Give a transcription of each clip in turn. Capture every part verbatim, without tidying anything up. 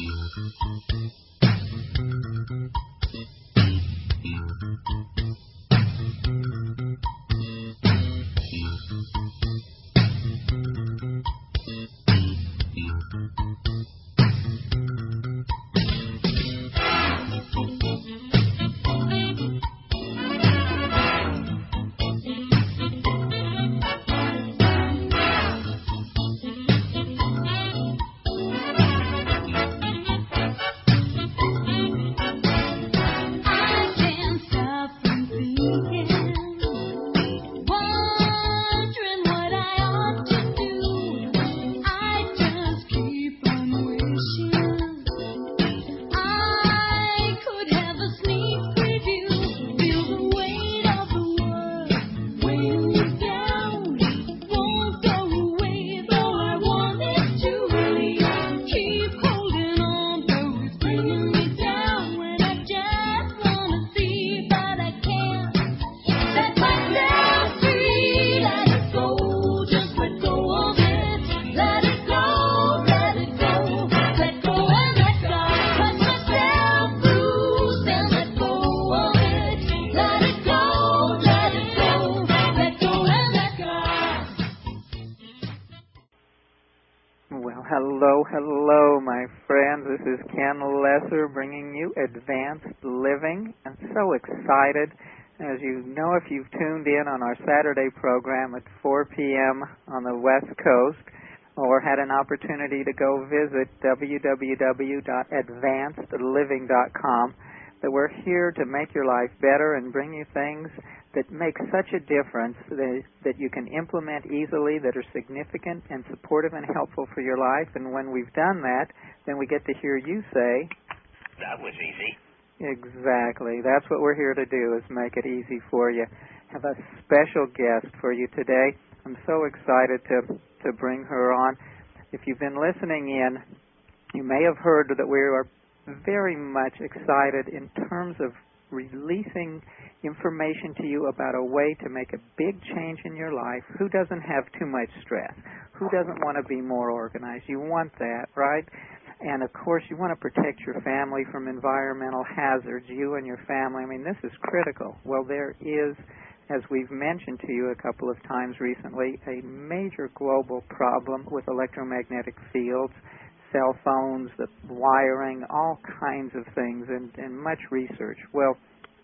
Hello, hello, my friends. This is Ken Lesser bringing you Advanced Living. I'm so excited. As you know, if you've tuned in on our Saturday program at four p.m. on the West Coast, or had an opportunity to go visit w w w dot advanced living dot com, that we're here to make your life better and bring you things that make such a difference that, that you can implement easily, that are significant and supportive and helpful for your life. And when we've done that, then we get to hear you say, that was easy. Exactly. That's what we're here to do, is make it easy for you. Have a special guest for you today. I'm so excited to, to bring her on. If you've been listening in, you may have heard that we are very much excited in terms of releasing information to you about a way to make a big change in your life. Who doesn't have too much stress? Who doesn't want to be more organized? You want that, right? And, of course, you want to protect your family from environmental hazards, you and your family. I mean, this is critical. Well, there is, as we've mentioned to you a couple of times recently, a major global problem with electromagnetic fields, cell phones, the wiring, all kinds of things, and, and much research. Well,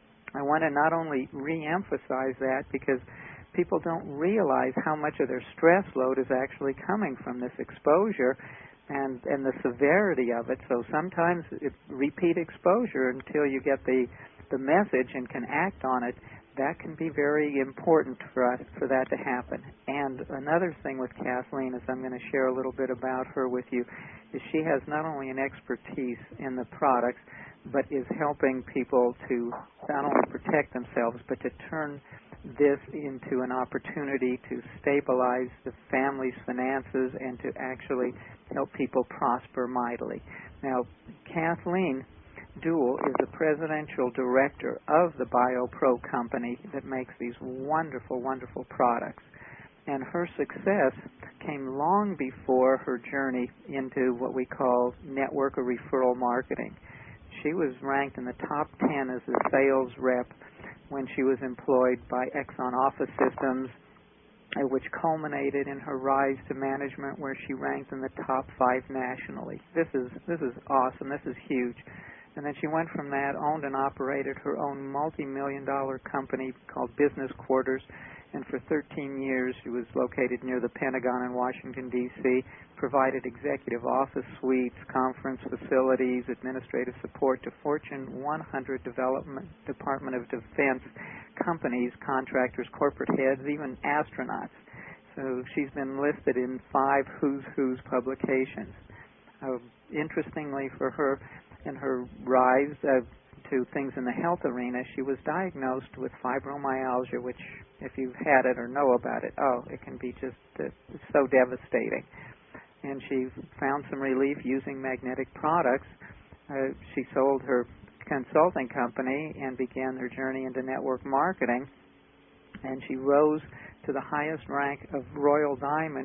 I want to not only re-emphasize that, because people don't realize how much of their stress load is actually coming from this exposure and, and the severity of it. So sometimes it, repeat exposure until you get the, the message and can act on it, that can be very important for us, for that to happen. And another thing with Kathleen, is I'm going to share a little bit about her with you, is she has not only an expertise in the products, but is helping people to not only protect themselves, but to turn this into an opportunity to stabilize the family's finances and to actually help people prosper mightily. Now, Kathleen Duell is the presidential director of the BioPro company that makes these wonderful, wonderful products. And her success came long before her journey into what we call network or referral marketing. She was ranked in the top ten as a sales rep when she was employed by Exxon Office Systems, which culminated in her rise to management, where she ranked in the top five nationally. This is this is awesome. This is huge. And then she went from that, owned and operated her own multi-million dollar company called Business Quarters, and for thirteen years she was located near the Pentagon in Washington, D C, provided executive office suites, conference facilities, administrative support to Fortune one hundred Development Department of Defense companies, contractors, corporate heads, even astronauts. So she's been listed in five Who's Who's publications. Uh, interestingly for her, in her rise uh, to things in the health arena, she was diagnosed with fibromyalgia, which, if you've had it or know about it, oh, it can be just uh, so devastating. And she found some relief using magnetic products. Uh, she sold her consulting company and began their journey into network marketing. And she rose to the highest rank of Royal Diamond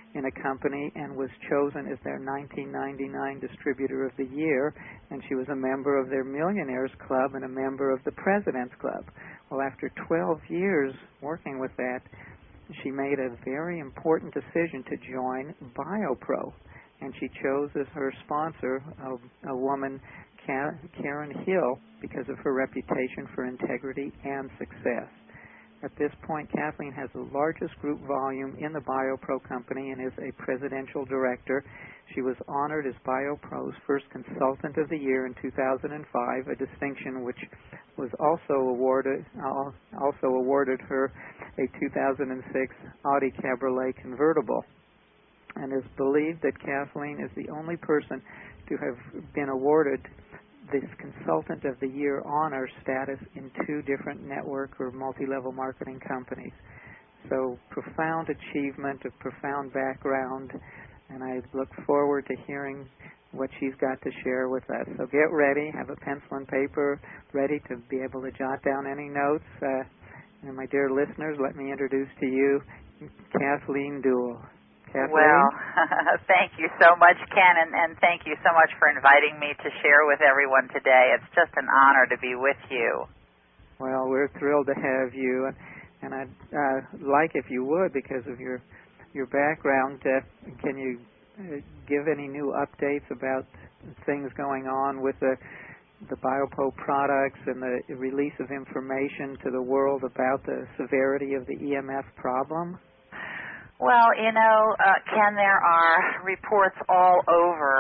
in a company and was chosen as their nineteen ninety-nine Distributor of the Year, and she was a member of their Millionaires Club and a member of the President's Club. Well, after twelve years working with that, she made a very important decision to join BioPro, and she chose as her sponsor a, a woman, Karen Hill, because of her reputation for integrity and success. At this point, Kathleen has the largest group volume in the BioPro company and is a presidential director. She was honored as BioPro's first Consultant of the Year in two thousand five, a distinction which was also awarded uh, also awarded her a two thousand six Audi Cabriolet convertible. And is believed that Kathleen is the only person to have been awarded this Consultant of the Year honor status in two different network or multi-level marketing companies. So profound achievement, a profound background, and I look forward to hearing what she's got to share with us. So get ready, have a pencil and paper ready to be able to jot down any notes. Uh, and my dear listeners, let me introduce to you Kathleen Duell. Kathleen? Well, thank you so much, Ken, and, and thank you so much for inviting me to share with everyone today. It's just an honor to be with you. Well, we're thrilled to have you, and, and I'd uh, like, if you would, because of your your background, uh, can you uh, give any new updates about things going on with the the BioPro products and the release of information to the world about the severity of the E M F problem? Well, you know, uh, Ken, there are reports all over,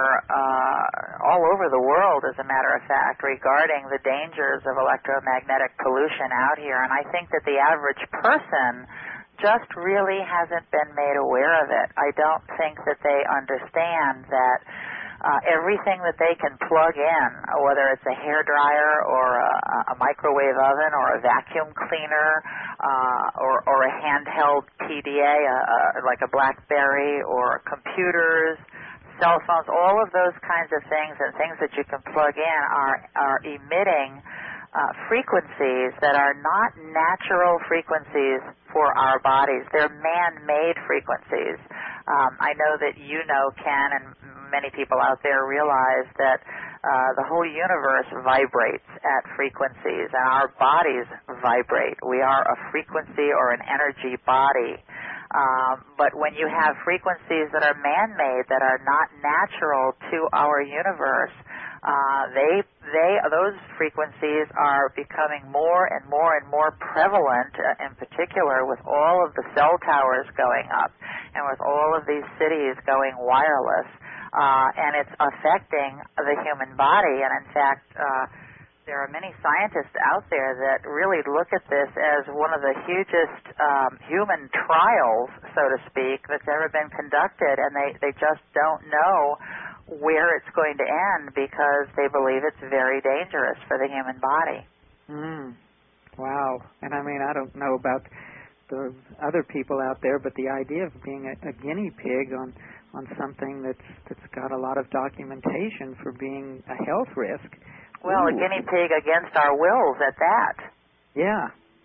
uh, all over the world, as a matter of fact, regarding the dangers of electromagnetic pollution out here, and I think that the average person just really hasn't been made aware of it. I don't think that they understand that Uh, everything that they can plug in, whether it's a hair dryer or a, a microwave oven or a vacuum cleaner uh, or, or a handheld P D A, a, a, like a BlackBerry, or computers, cell phones, all of those kinds of things and things that you can plug in are, are emitting uh, frequencies that are not natural frequencies for our bodies. They're man-made frequencies. Um, I know that you know, Ken, and many people out there realize that uh, the whole universe vibrates at frequencies, and our bodies vibrate. We are a frequency or an energy body. Um, but when you have frequencies that are man-made, that are not natural to our universe, uh, they, they, those frequencies are becoming more and more and more prevalent, uh, in particular with all of the cell towers going up and with all of these cities going wireless. Uh, and it's affecting the human body. And in fact, uh, there are many scientists out there that really look at this as one of the hugest um, human trials, so to speak, that's ever been conducted. And they, they just don't know where it's going to end because they believe it's very dangerous for the human body. Mm. Wow. And I mean, I don't know about the other people out there, but the idea of being a, a guinea pig on on something that's that's got a lot of documentation for being a health risk. Well, Ooh. A guinea pig against our wills at that. Yeah.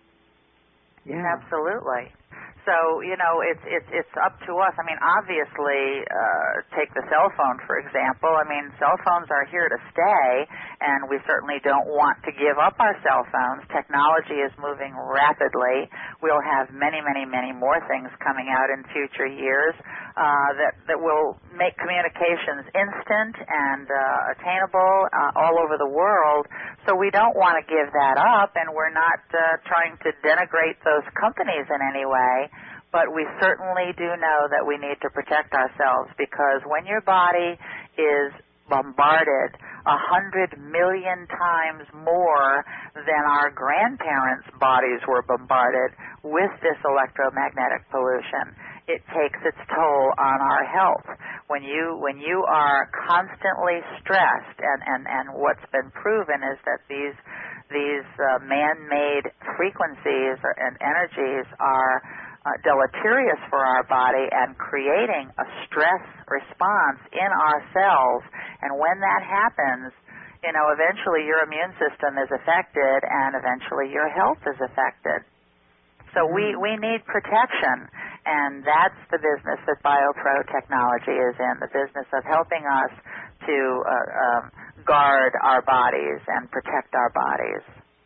Yeah. Absolutely. So, you know, it's it's it's up to us. I mean, obviously, uh, take the cell phone, for example. I mean, cell phones are here to stay, and we certainly don't want to give up our cell phones. Technology is moving rapidly. We'll have many, many, many more things coming out in future years uh, that, that will make communications instant and uh, attainable uh, all over the world. So we don't want to give that up, and we're not uh, trying to denigrate those companies in any way. But we certainly do know that we need to protect ourselves, because when your body is bombarded a hundred million times more than our grandparents' bodies were bombarded with this electromagnetic pollution, it takes its toll on our health. When you when you are constantly stressed, and, and, and what's been proven is that these these uh, man-made frequencies or, and energies are Uh, deleterious for our body and creating a stress response in our cells. And when that happens, you know, eventually your immune system is affected and eventually your health is affected. So we, we need protection. And that's the business that BioPro technology is in, the business of helping us to uh, um, guard our bodies and protect our bodies.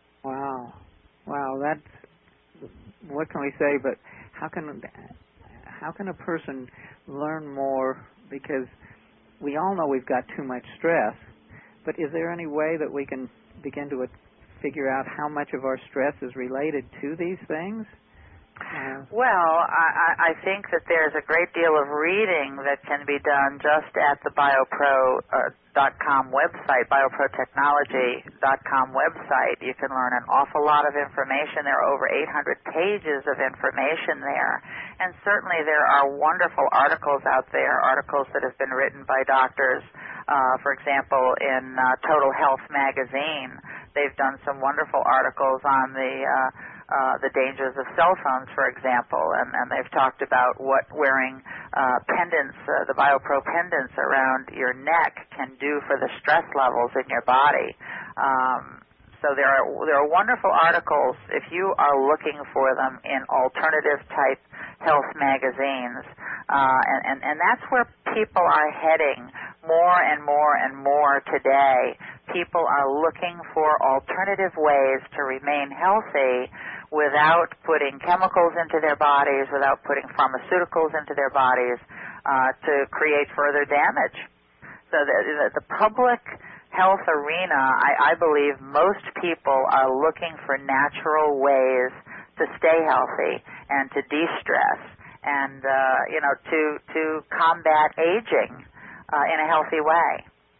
Wow. Wow, that's, what can we say, but how can how can a person learn more? Because we all know we've got too much stress, but is there any way that we can begin to figure out how much of our stress is related to these things? Uh, well, I, I think that there's a great deal of reading that can be done just at the biopro dot com website, biopro technology dot com website. You can learn an awful lot of information. There are over eight hundred pages of information there. And certainly there are wonderful articles out there, articles that have been written by doctors. Uh, for example, in uh, Total Health magazine, they've done some wonderful articles on the uh, Uh, the dangers of cell phones, for example, and, and they've talked about what wearing uh, pendants, uh, the BioPro pendants around your neck can do for the stress levels in your body. Um, so there are there are wonderful articles if you are looking for them in alternative type health magazines, uh, and, and and that's where people are heading more and more and more today. People are looking for alternative ways to remain healthy without putting chemicals into their bodies, without putting pharmaceuticals into their bodies uh, to create further damage. So the, the, the public health arena, I, I believe most people are looking for natural ways to stay healthy and to de-stress and, uh, you know, to, to combat aging uh, in a healthy way.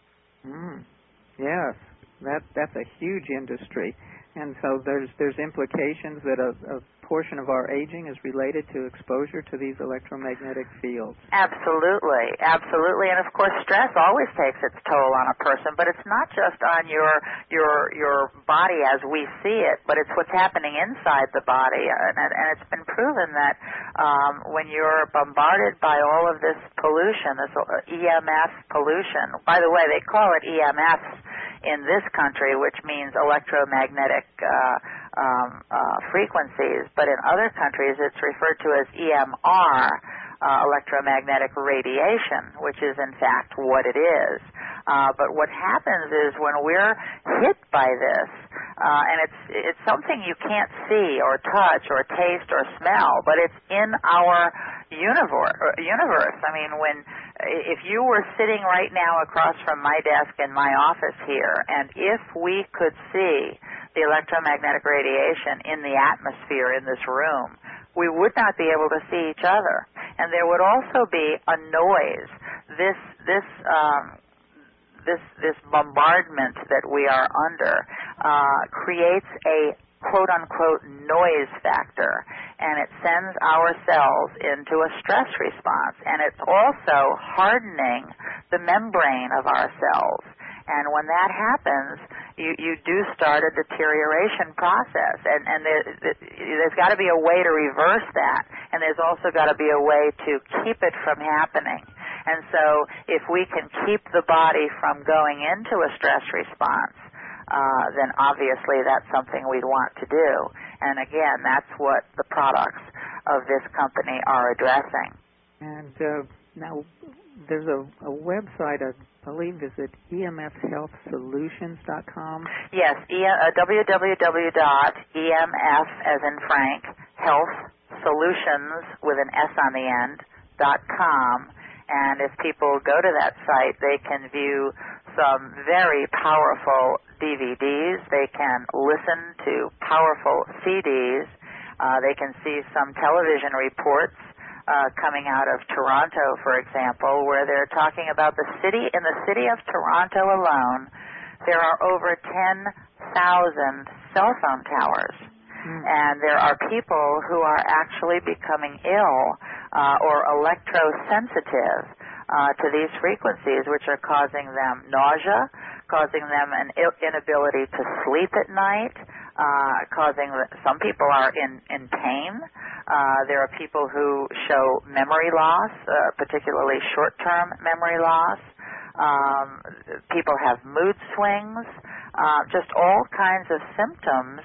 Mm. Yes, that, that's a huge industry. And so there's there's implications that a, a portion of our aging is related to exposure to these electromagnetic fields. Absolutely, absolutely, and of course stress always takes its toll on a person, but it's not just on your your your body as we see it, but it's what's happening inside the body, and, and it's been proven that um, when you're bombarded by all of this pollution, this E M F pollution. By the way, they call it E M Fs in this country, which means electromagnetic uh, um, uh, frequencies, but in other countries it's referred to as E M R, uh, electromagnetic radiation, which is in fact what it is. Uh, but what happens is when we're hit by this, uh, and it's it's something you can't see or touch or taste or smell, but it's in our universe. Universe. I mean, when if you were sitting right now across from my desk in my office here, and if we could see the electromagnetic radiation in the atmosphere in this room, we would not be able to see each other, and there would also be a noise. This this um, this this bombardment that we are under uh, creates a quote-unquote noise factor, and it sends our cells into a stress response, and it's also hardening the membrane of our cells. And when that happens, you, you do start a deterioration process, and, and there, there's got to be a way to reverse that, and there's also got to be a way to keep it from happening. And so if we can keep the body from going into a stress response, Uh, then obviously that's something we'd want to do. And again, that's what the products of this company are addressing. And uh, now there's a, a website, I believe, is it E M F health solutions dot com? Yes, e- uh, w w w dot e m f as in Frank, health solutions with an S on the end, dot com. And if people go to that site, they can view some very powerful D V Ds. They can listen to powerful C Ds. Uh, they can see some television reports uh, coming out of Toronto, for example, where they're talking about the city. In the city of Toronto alone, there are over ten thousand cell phone towers. Mm. And there are people who are actually becoming ill uh, or electrosensitive uh, to these frequencies, which are causing them nausea, causing them an inability to sleep at night, uh, causing some people are in, in pain. Uh, there are people who show memory loss, uh, particularly short-term memory loss. Um, people have mood swings, uh, just all kinds of symptoms.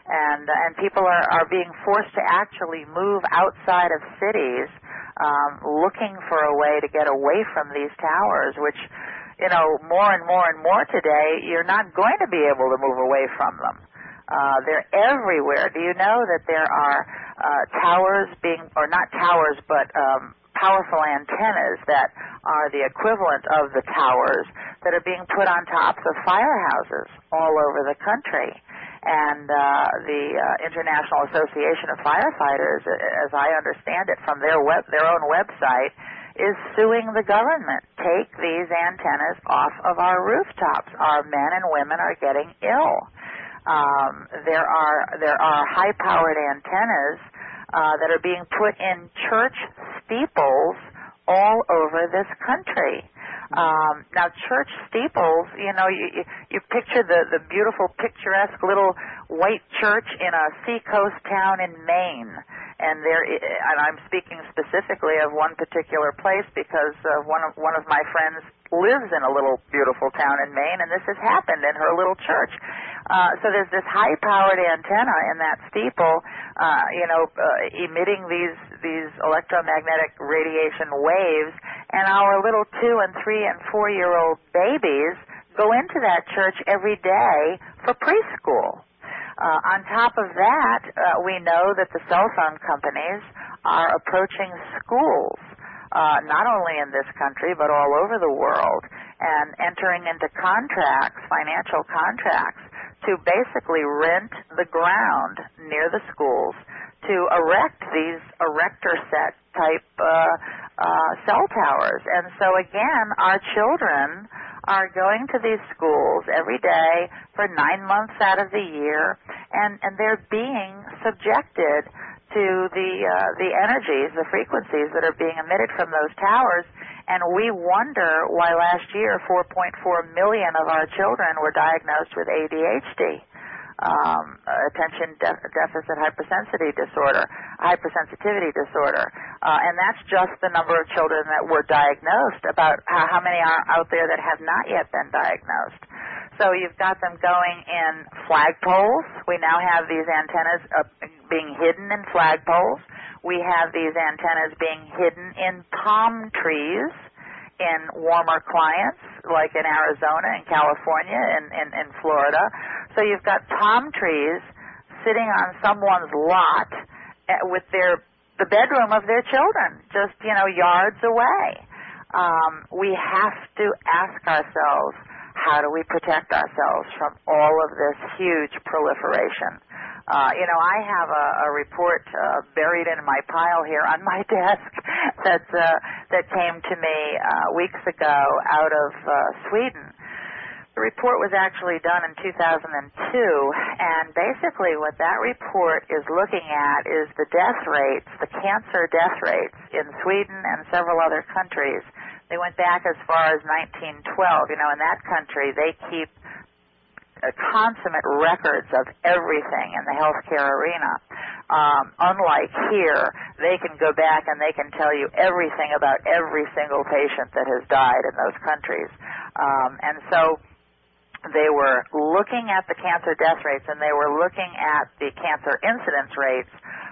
and and people are, are being forced to actually move outside of cities, um, looking for a way to get away from these towers, which, you know, more and more and more today, you're not going to be able to move away from them. Uh, they're everywhere. Do you know that there are uh, towers being, or not towers, but um, powerful antennas that are the equivalent of the towers that are being put on tops of firehouses all over the country? And uh, the uh, International Association of Firefighters, as I understand it from their web, their own website, is suing the government. Take these antennas off of our rooftops. Our men and women are getting ill. Um, there are there are high-powered antennas uh, that are being put in church steeples all over this country. Um, now, church steeples, you know, you, you, you picture the, the beautiful, picturesque little white church in a seacoast town in Maine. And there, and I'm speaking specifically of one particular place because uh, one of one of my friends lives in a little beautiful town in Maine, and this has happened in her little church. Uh, so there's this high-powered antenna in that steeple, uh, you know, uh, emitting these these electromagnetic radiation waves, and our little two and three and four-year-old babies go into that church every day for preschool. Uh, on top of that, uh, we know that the cell phone companies are approaching schools, uh, not only in this country but all over the world, and entering into contracts, financial contracts, to basically rent the ground near the schools to erect these erector set type uh, uh, cell towers. And so again, our children are going to these schools every day for nine months out of the year, and, and they're being subjected to the uh, the energies, the frequencies that are being emitted from those towers. And we wonder why last year four point four million of our children were diagnosed with A D H D, um, attention de- deficit hypersensitivity disorder, hypersensitivity disorder. Uh, and that's just the number of children that were diagnosed. About how, how many are out there that have not yet been diagnosed? So you've got them going in flagpoles. We now have these antennas uh, being hidden in flagpoles. We have these antennas being hidden in palm trees in warmer climates, like in Arizona and California and in, in, in Florida. So you've got palm trees sitting on someone's lot with their the bedroom of their children, just, you know, yards away. Um, we have to ask ourselves, how do we protect ourselves from all of this huge proliferation? Uh, you know, I have a, a report uh, buried in my pile here on my desk that uh, that came to me uh, weeks ago out of uh, Sweden. The report was actually done in two thousand two, and basically what that report is looking at is the death rates, the cancer death rates in Sweden and several other countries. They went back as far as nineteen twelve. You know, in that country, they keep uh, consummate records of everything in the healthcare arena. Um, unlike here, they can go back and they can tell you everything about every single patient that has died in those countries. Um, and so they were looking at the cancer death rates, and they were looking at the cancer incidence rates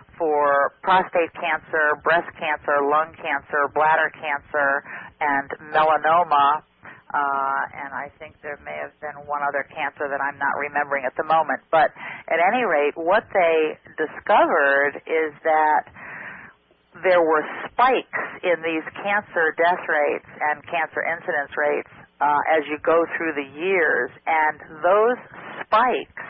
for prostate cancer, breast cancer, lung cancer, bladder cancer, and melanoma. Uh, and I think there may have been one other cancer that I'm not remembering at the moment. But at any rate, what they discovered is that there were spikes in these cancer death rates and cancer incidence rates uh, as you go through the years. And those spikes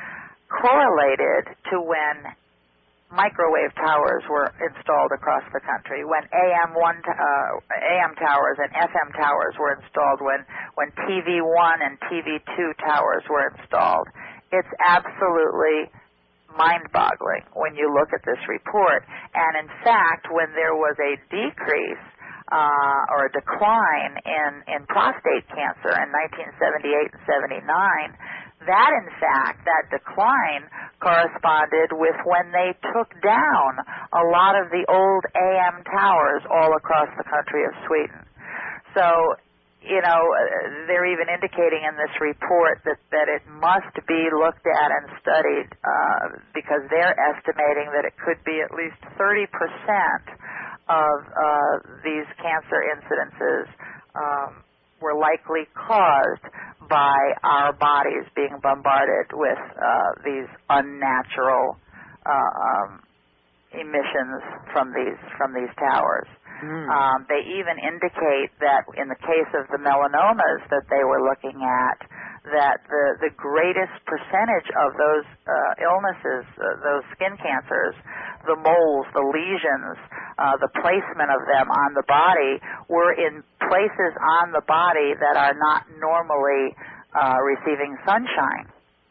correlated to when microwave towers were installed across the country, when A M one uh, A M towers and F M towers were installed, when when T V one and T V two towers were installed. It's absolutely mind-boggling when you look at this report. And in fact, when there was a decrease uh, or a decline in, in prostate cancer in nineteen seventy-eight and seventy-nine, that, in fact, that decline corresponded with when they took down a lot of the old A M towers all across the country of Sweden. So you know, they're even indicating in this report that, that it must be looked at and studied uh, because they're estimating that it could be at least thirty percent of uh, these cancer incidences um, were likely caused by our bodies being bombarded with uh, these unnatural uh, um, emissions from these from these towers. Mm. Um, they even indicate that in the case of the melanomas that they were looking at, that the, the greatest percentage of those uh, illnesses, uh, those skin cancers, the moles, the lesions, uh, the placement of them on the body were in places on the body that are not normally uh, receiving sunshine.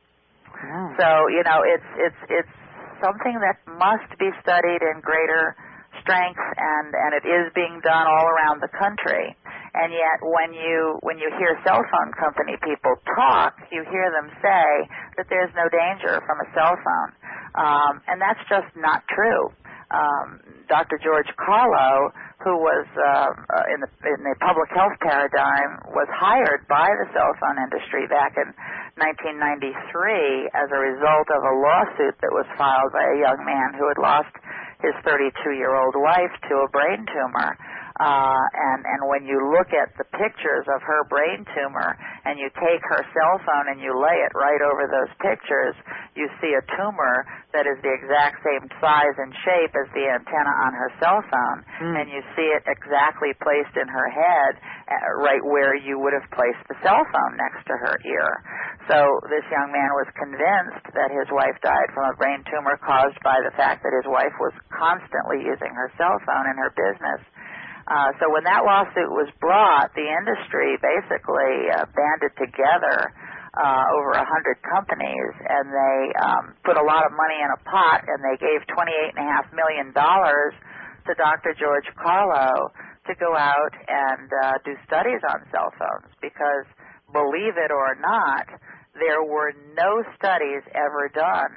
Mm. So, you know, it's it's it's something that must be studied in greater strength, and, and it is being done all around the country. And yet when you when you hear cell phone company people talk, you hear them say that there's no danger from a cell phone. Um, and that's just not true. Um, Doctor George Carlo, who was uh, in, the, in the public health paradigm, was hired by the cell phone industry back in nineteen ninety-three as a result of a lawsuit that was filed by a young man who had lost his thirty-two-year-old wife to a brain tumor. Uh, and, and when you look at the pictures of her brain tumor and you take her cell phone and you lay it right over those pictures, you see a tumor that is the exact same size and shape as the antenna on her cell phone. Mm. And you see it exactly placed in her head, uh, right where you would have placed the cell phone next to her ear. So this young man was convinced that his wife died from a brain tumor caused by the fact that his wife was constantly using her cell phone in her business. Uh, so when that lawsuit was brought, the industry basically uh, banded together uh, over a hundred companies, and they um, put a lot of money in a pot, and they gave twenty-eight and a half million dollars to Doctor George Carlo to go out and uh, do studies on cell phones. Because, believe it or not, there were no studies ever done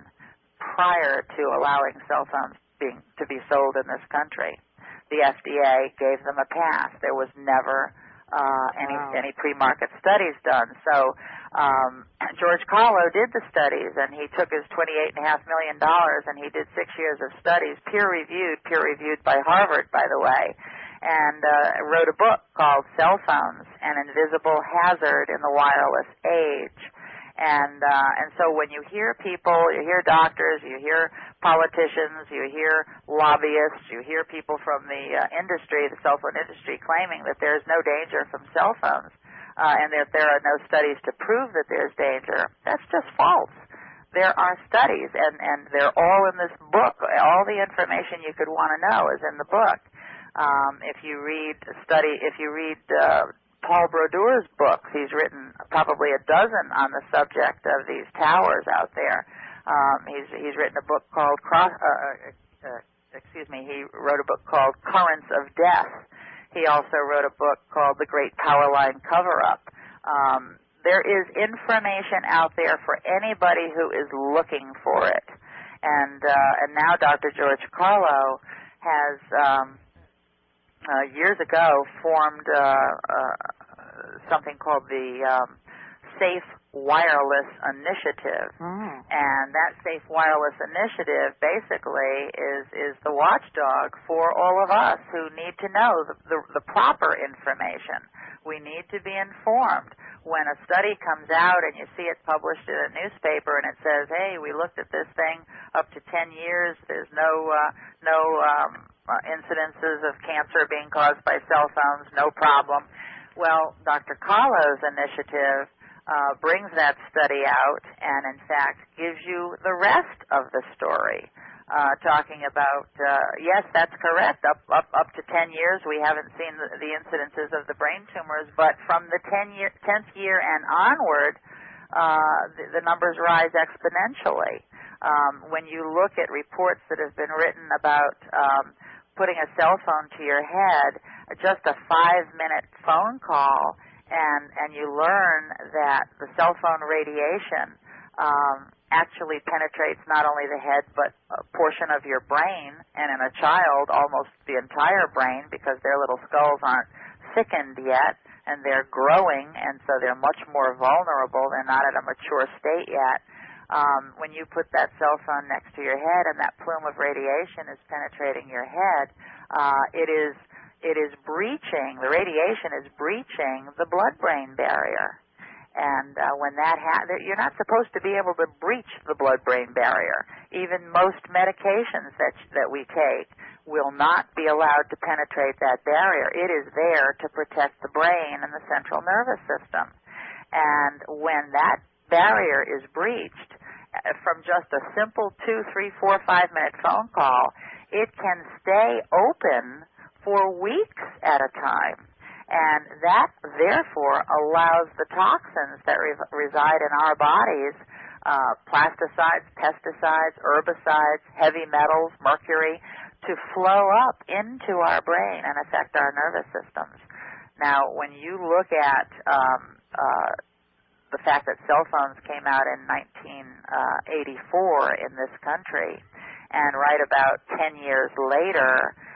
prior to allowing cell phones being to be sold in this country. The F D A gave them a pass. There was never uh, any Wow. any pre-market studies done. So um, George Carlo did the studies, and he took his twenty-eight and a half million dollars, and he did six years of studies, peer-reviewed, peer-reviewed by Harvard, by the way, and uh, wrote a book called Cell Phones: An Invisible Hazard in the Wireless Age. And uh, and so when you hear people, you hear doctors, you hear politicians, you hear lobbyists, you hear people from the uh, industry, the cell phone industry, claiming that there's no danger from cell phones uh, and that there are no studies to prove that there's danger, that's just false. There are studies, and, and they're all in this book. All the information you could want to know is in the book. Um, if you read study, if you read uh, Paul Brodeur's books, he's written probably a dozen on the subject of these towers out there. Um, he's he's written a book called Cross. Uh, uh, excuse me. He wrote a book called Currents of Death. He also wrote a book called The Great Power Line Cover-Up. Um, there is information out there for anybody who is looking for it, and uh, and now Doctor George Carlo has. Um, Uh, years ago, formed uh, uh, something called the um, Safe Wireless Initiative, Mm. and that Safe Wireless Initiative basically is is the watchdog for all of us who need to know the, the, the proper information. We need to be informed. When a study comes out and you see it published in a newspaper and it says, "Hey, we looked at this thing up to ten years. There's no uh, no." Um, Uh, incidences of cancer being caused by cell phones, no problem." Well, Doctor Carlo's initiative uh, brings that study out and, in fact, gives you the rest of the story, uh, talking about, uh, yes, that's correct, up, up, up to ten years we haven't seen the, the incidences of the brain tumors, but from the ten year, tenth year and onward, uh, the, the numbers rise exponentially. Um, when you look at reports that have been written about um, putting a cell phone to your head, just a five-minute phone call, and, and you learn that the cell phone radiation um, actually penetrates not only the head but a portion of your brain, and in a child, almost the entire brain, because their little skulls aren't thickened yet, and they're growing, and so they're much more vulnerable. They're not at a mature state yet. Um, when you put that cell phone next to your head and that plume of radiation is penetrating your head, uh, it is it is breaching, the radiation is breaching the blood-brain barrier. And uh, when that ha- you're not supposed to be able to breach the blood-brain barrier. Even most medications that that we take will not be allowed to penetrate that barrier. It is there to protect the brain and the central nervous system. And when that barrier is breached, from just a simple two, three, four, five minute phone call, it can stay open for weeks at a time. And that, therefore, allows the toxins that re- reside in our bodies, uh, plasticides, pesticides, herbicides, heavy metals, mercury, to flow up into our brain and affect our nervous systems. Now, when you look at um, uh, the fact that cell phones came out in nineteen eighty-four in this country, and right about ten years later,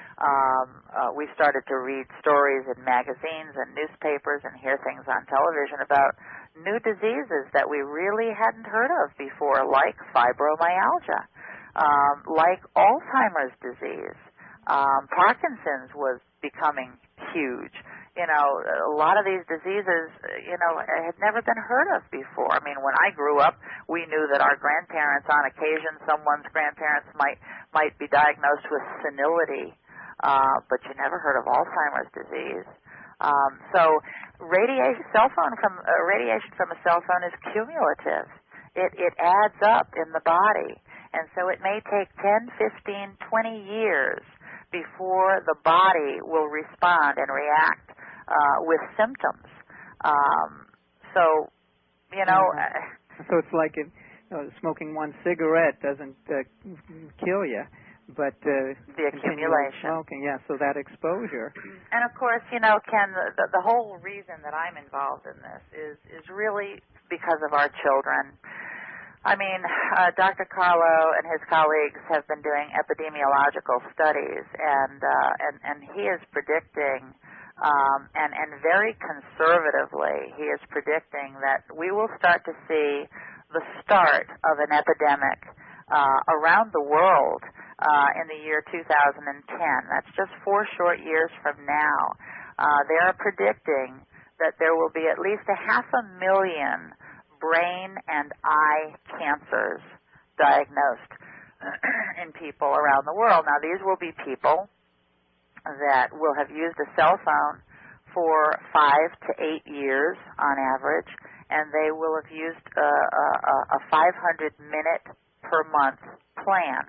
um, uh, we started to read stories in magazines and newspapers and hear things on television about new diseases that we really hadn't heard of before, like fibromyalgia, um, like Alzheimer's disease. Um, Parkinson's was becoming huge. You know, a lot of these diseases, you know, had never been heard of before. I mean, when I grew up, we knew that our grandparents, on occasion, someone's grandparents might might be diagnosed with senility, uh, but you never heard of Alzheimer's disease. Um, so, radiation, cell phone from uh, radiation from a cell phone is cumulative. It it adds up in the body, and so it may take ten, fifteen, twenty years before the body will respond and react uh, with symptoms. Um, so, you know... Uh, so it's like it, uh, smoking one cigarette doesn't uh, kill you, but uh, the accumulation. Smoking, yeah, so that exposure. And, of course, you know, Ken, the, the whole reason that I'm involved in this is, is really because of our children. I mean, uh, Doctor Carlo and his colleagues have been doing epidemiological studies, and uh, and, and he is predicting, um, and, and very conservatively, he is predicting that we will start to see the start of an epidemic uh, around the world uh, in the year two thousand ten. That's just four short years from now. Uh, they are predicting that there will be at least a half a million brain and eye cancers diagnosed in people around the world. Now, these will be people that will have used a cell phone for five to eight years on average, and they will have used a, a, a five hundred minute per month plan.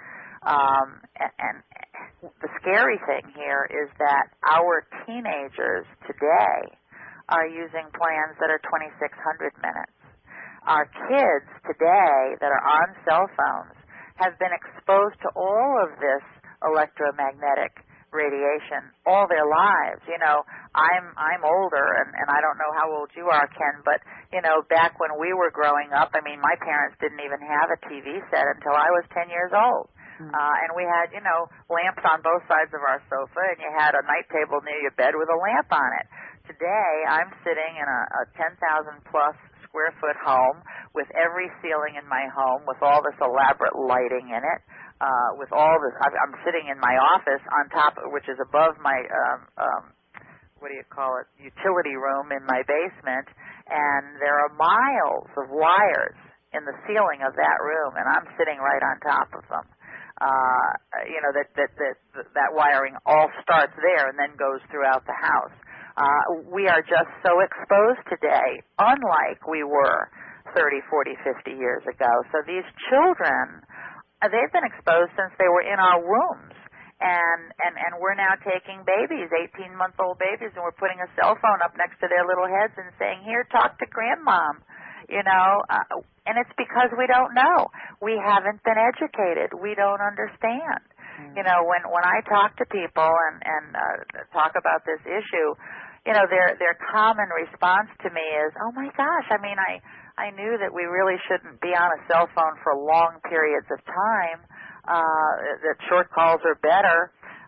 Um, and, and the scary thing here is that our teenagers today are using plans that are twenty-six hundred minutes. Our kids today that are on cell phones have been exposed to all of this electromagnetic radiation all their lives. You know, I'm I'm older, and, and I don't know how old you are, Ken, but, you know, back when we were growing up, I mean, my parents didn't even have a T V set until I was ten years old. Mm-hmm. Uh, and we had, you know, lamps on both sides of our sofa, and you had a night table near your bed with a lamp on it. Today, I'm sitting in a, a ten thousand plus square foot home with every ceiling in my home with all this elaborate lighting in it, uh, with all this. I'm sitting in my office on top, which is above my, um, um, what do you call it, utility room in my basement, and there are miles of wires in the ceiling of that room, and I'm sitting right on top of them. Uh, you know, that, that, that, that wiring all starts there and then goes throughout the house. Uh, we are just so exposed today, unlike we were thirty, forty, fifty years ago. So these children, uh, they've been exposed since they were in our wombs. And, and, and we're now taking babies, eighteen-month-old babies, and we're putting a cell phone up next to their little heads and saying, here, talk to grandmom. You know, uh, and it's because we don't know. We haven't been educated. We don't understand. Mm-hmm. You know, when, when I talk to people and, and uh, talk about this issue, you know, their their common response to me is, oh, my gosh, I mean, I, I knew that we really shouldn't be on a cell phone for long periods of time, uh, that short calls are better,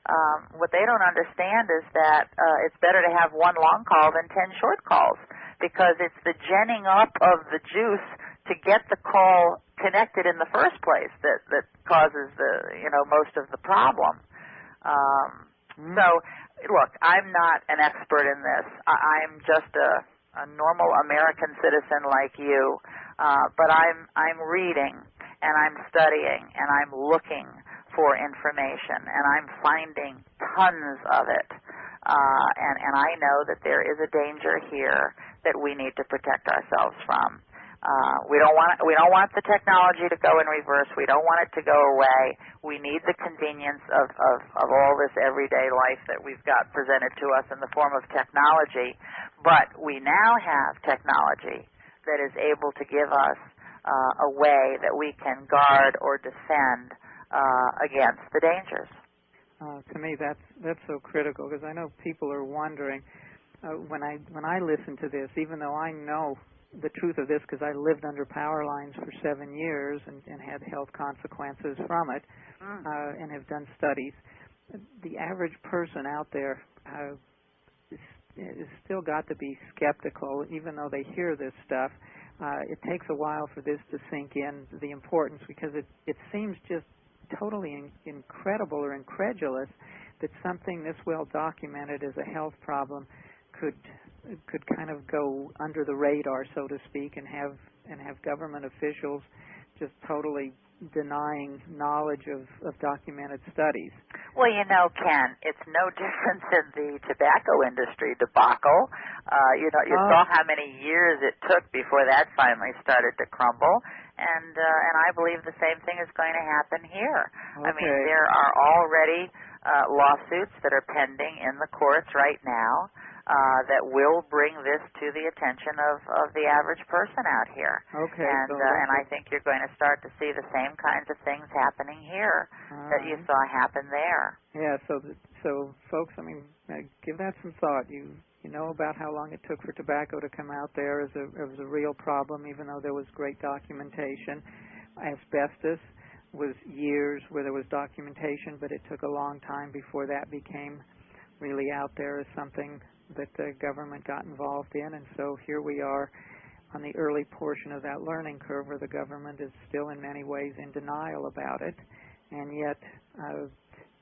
um, what they don't understand is that uh, it's better to have one long call than ten short calls, because it's the genning up of the juice to get the call connected in the first place that, that causes the, you know, most of the problem. Um, mm. So, look, I'm not an expert in this. I, I'm just a, a normal American citizen like you, uh, but I'm I'm reading and I'm studying and I'm looking for information and I'm finding tons of it. Uh, and, and I know that there is a danger here that we need to protect ourselves from. Uh, we don't want we don't want the technology to go in reverse. We don't want it to go away. We need the convenience of, of, of all this everyday life that we've got presented to us in the form of technology. But we now have technology that is able to give us uh, a way that we can guard or defend uh, against the dangers. Uh, to me, that's that's so critical, because I know people are wondering uh, when I when I listen to this, even though I know the truth of this because I lived under power lines for seven years and, and had health consequences from it, mm. uh, and have done studies. The average person out there uh, is, is still got to be skeptical, even though they hear this stuff. Uh, it takes a while for this to sink in, the importance, because it, it seems just totally in, incredible or incredulous that something this well documented as a health problem could could kind of go under the radar, so to speak, and have and have government officials just totally denying knowledge of, of documented studies. Well, you know, Ken, it's no different than the tobacco industry debacle. Uh, you know, you oh. saw how many years it took before that finally started to crumble, and uh, and I believe the same thing is going to happen here. Okay. I mean, there are already uh, lawsuits that are pending in the courts right now. Uh, that will bring this to the attention of, of the average person out here. Okay. And so uh, and I think you're going to start to see the same kinds of things happening here uh, that you saw happen there. Yeah. So so folks, I mean, uh, give that some thought. You you know about how long it took for tobacco to come out there as a as a real problem, even though there was great documentation. Asbestos was years where there was documentation, but it took a long time before that became really out there as something that the government got involved in. And so here we are on the early portion of that learning curve where the government is still in many ways in denial about it. And yet uh,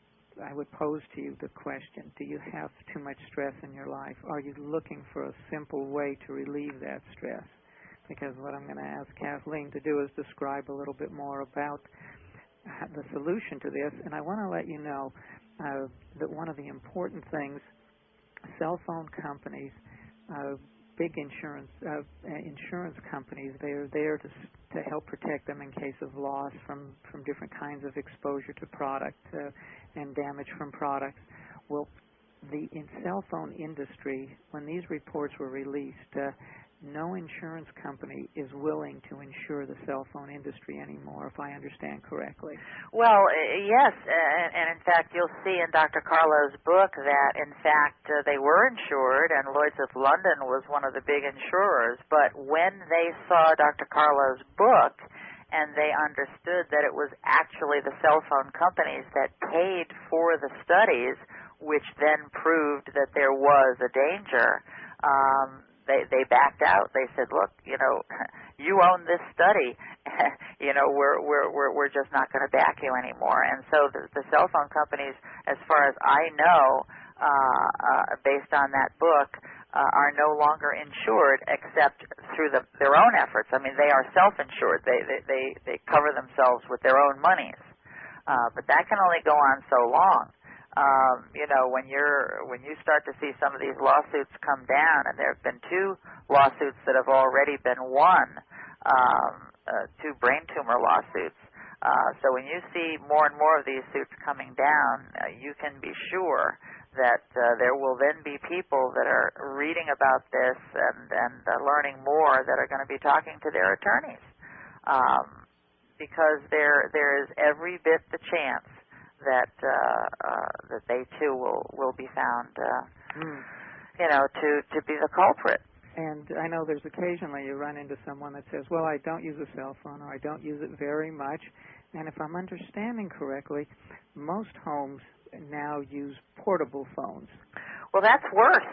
I would pose to you the question, do you have too much stress in your life? Are you looking for a simple way to relieve that stress? Because what I'm going to ask Kathleen to do is describe a little bit more about the solution to this. And I want to let you know uh, that one of the important things, cell phone companies, uh, big insurance uh, insurance companies, they are there to to help protect them in case of loss from, from different kinds of exposure to product uh, and damage from products. Well, the in cell phone industry, when these reports were released, uh, no insurance company is willing to insure the cell phone industry anymore, if I understand correctly. Well, yes, and, and in fact, you'll see in Doctor Carlo's book that, in fact, uh, they were insured, and Lloyd's of London was one of the big insurers, but when they saw Doctor Carlo's book and they understood that it was actually the cell phone companies that paid for the studies, which then proved that there was a danger, um, They, they backed out. They said, "Look, you know, you own this study. you know, we're we're we're we're just not going to back you anymore." And so the, the cell phone companies, as far as I know, uh, uh, based on that book, uh, are no longer insured except through the, their own efforts. I mean, they are self-insured. They they they, they cover themselves with their own monies, uh, but that can only go on so long. Um, you know, when you're when you start to see some of these lawsuits come down, and there have been two lawsuits that have already been won, um, uh, two brain tumor lawsuits. Uh, so when you see more and more of these suits coming down, uh, you can be sure that uh, there will then be people that are reading about this and, and uh, learning more that are going to be talking to their attorneys, um, because there there is every bit the chance that uh, uh, that they too will will be found, uh, mm. you know, to to be the culprit. And I know there's occasionally you run into someone that says, "Well, I don't use a cell phone, or I don't use it very much." And if I'm understanding correctly, most homes now use portable phones. Well, that's worse.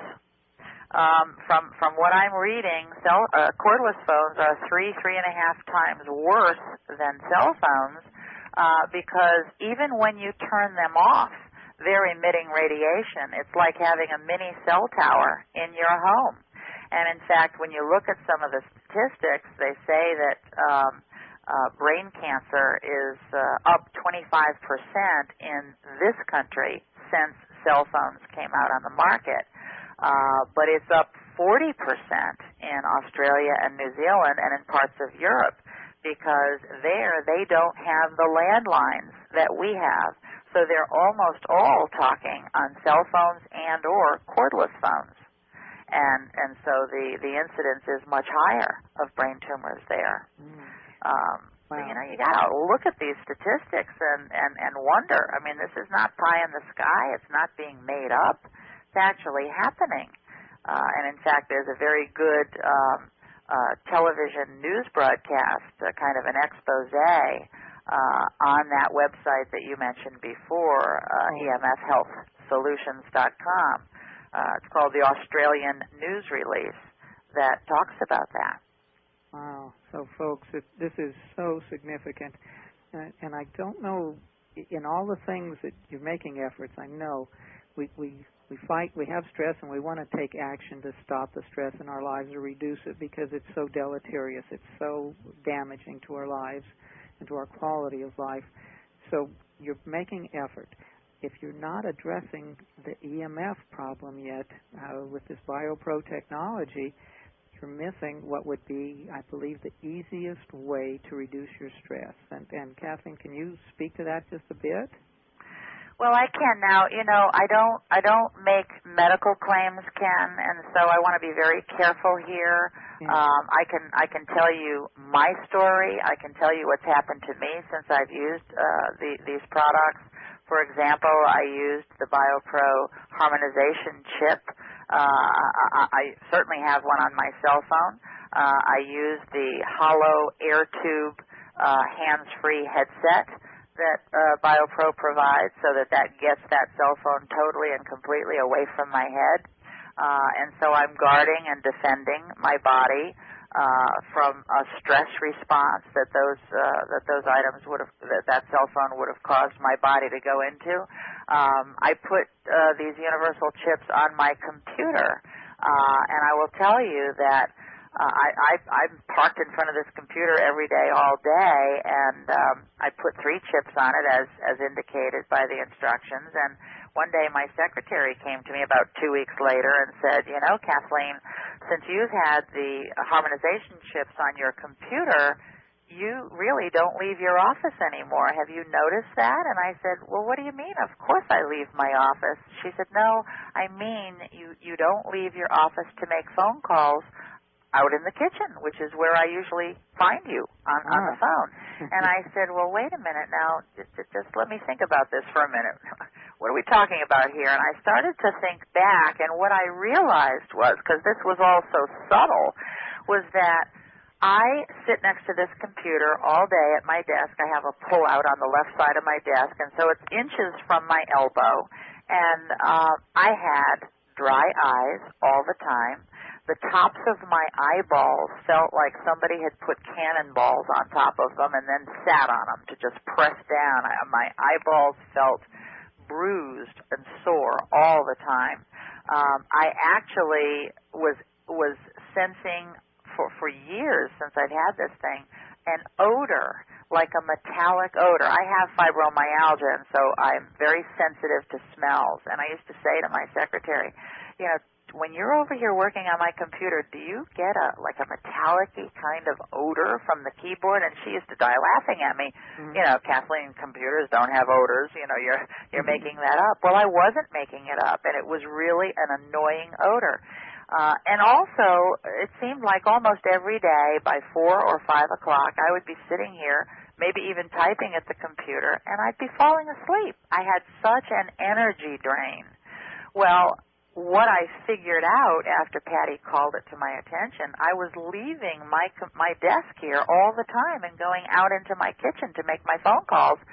Um, from from what I'm reading, cell, uh, cordless phones are three, three and a half times worse than cell phones uh, because even when you turn them off, they're emitting radiation. It's like having a mini cell tower in your home. And in fact, when you look at some of the statistics, they say that um, uh, brain cancer is uh, up twenty-five percent in this country since cell phones came out on the market. Uh, but it's up forty percent in Australia and New Zealand and in parts of Europe because there they don't have the landlines that we have. So they're almost all talking on cell phones and or cordless phones. And and so the, the incidence is much higher of brain tumors there. Mm. Um, wow. So, you know, you got to look at these statistics and, and, and wonder. I mean, this is not pie in the sky. It's not being made up. It's actually happening. Uh, and, in fact, there's a very good um, uh, television news broadcast, uh, kind of an expose uh, on that website that you mentioned before, uh, oh. E M F health solutions dot com. Uh, it's called the Australian News Release that talks about that. Wow. So, folks, it, this is so significant. Uh, and I don't know, in all the things that you're making efforts, I know we, we, we fight, we have stress, and we want to take action to stop the stress in our lives or reduce it because it's so deleterious. It's so damaging to our lives and to our quality of life. So you're making effort. If you're not addressing the E M F problem yet uh, with this BioPro technology, you're missing what would be, I believe, the easiest way to reduce your stress. And, and Kathleen, can you speak to that just a bit? Well, I can now. You know, I don't, I don't make medical claims, Ken, and so I want to be very careful here. Yeah. Um, I can, I can tell you my story. I can tell you what's happened to me since I've used uh, the, these products. For example, I used the BioPro harmonization chip. Uh, I, I certainly have one on my cell phone. Uh, I use the hollow air tube uh, hands-free headset that uh, BioPro provides so that that gets that cell phone totally and completely away from my head. Uh, and so I'm guarding and defending my body uh, from a stress response that those uh, that those items would have that, that cell phone would have caused my body to go into. Um, I put uh, these universal chips on my computer, uh, and I will tell you that uh, I, I I'm parked in front of this computer every day, all day, and um, I put three chips on it as as indicated by the instructions. And one day my secretary came to me about two weeks later and said, you know, Kathleen, since you've had the harmonization chips on your computer, you really don't leave your office anymore. Have you noticed that? And I said, well, what do you mean? Of course I leave my office. She said, no, I mean you, you don't leave your office to make phone calls out in the kitchen, which is where I usually find you on, ah. on the phone. And I said, well, wait a minute now. Just, just let me think about this for a minute. What are we talking about here? And I started to think back, and what I realized was, because this was all so subtle, was that I sit next to this computer all day at my desk. I have a pull-out on the left side of my desk, and so it's inches from my elbow. And uh, I had dry eyes all the time. The tops of my eyeballs felt like somebody had put cannonballs on top of them and then sat on them to just press down. I, my eyeballs felt bruised and sore all the time. Um, I actually was was sensing for for years since I'd had this thing an odor, like a metallic odor. I have fibromyalgia, and so I'm very sensitive to smells. And I used to say to my secretary, you know, when you're over here working on my computer, do you get a like a metallic-y kind of odor from the keyboard? And she used to die laughing at me. Mm-hmm. You know, Kathleen, computers don't have odors. You know, you're you're mm-hmm. making that up. Well, I wasn't making it up, and it was really an annoying odor. Uh, and also, it seemed like almost every day by four or five o'clock, I would be sitting here, maybe even typing at the computer, and I'd be falling asleep. I had such an energy drain. Well, what I figured out after Patty called it to my attention, I was leaving my my desk here all the time and going out into my kitchen to make my phone calls.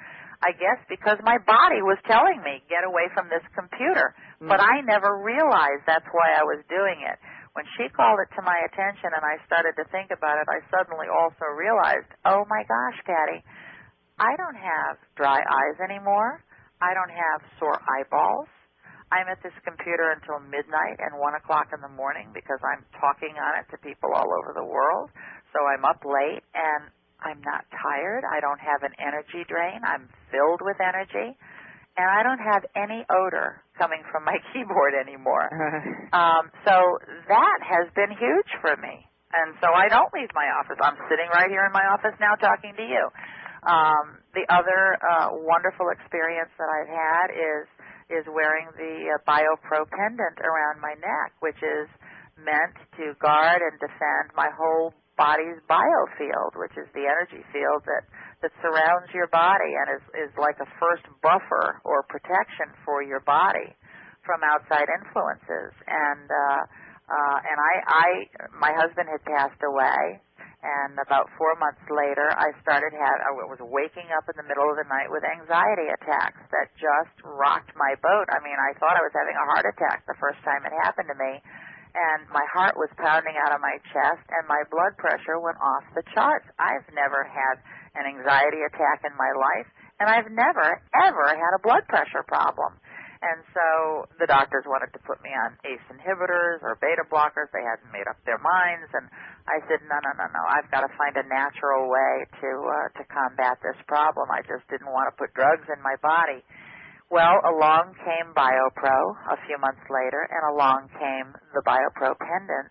I guess because my body was telling me, get away from this computer. Mm. But I never realized that's why I was doing it. When she called it to my attention and I started to think about it, I suddenly also realized, oh my gosh, Patty, I don't have dry eyes anymore. I don't have sore eyeballs. I'm at this computer until midnight and one o'clock in the morning because I'm talking on it to people all over the world. So I'm up late and I'm not tired. I don't have an energy drain. I'm filled with energy. And I don't have any odor coming from my keyboard anymore. um, so that has been huge for me. And so I don't leave my office. I'm sitting right here in my office now talking to you. Um, the other uh, wonderful experience that I've had is is wearing the uh, BioPro pendant around my neck, which is meant to guard and defend my whole body's biofield, which is the energy field that that surrounds your body and is, is like a first buffer or protection for your body from outside influences. And uh, uh, and I, I, my husband had passed away, and about four months later, I started had I was waking up in the middle of the night with anxiety attacks that just rocked my boat. I mean, I thought I was having a heart attack the first time it happened to me. And my heart was pounding out of my chest, and my blood pressure went off the charts. I've never had an anxiety attack in my life, and I've never, ever had a blood pressure problem. And so the doctors wanted to put me on A C E inhibitors or beta blockers. They hadn't made up their minds, and I said, no, no, no, no. I've got to find a natural way to uh, to combat this problem. I just didn't want to put drugs in my body. Well, along came BioPro a few months later, and along came the BioPro pendant.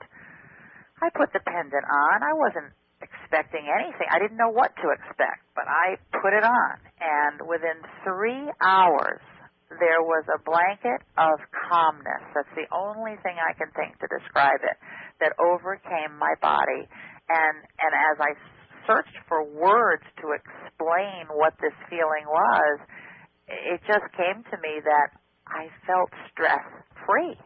I put the pendant on. I wasn't expecting anything. I didn't know what to expect, but I put it on. And within three hours, there was a blanket of calmness. That's the only thing I can think to describe it, that overcame my body. And, and as I searched for words to explain what this feeling was, it just came to me that I felt stress-free.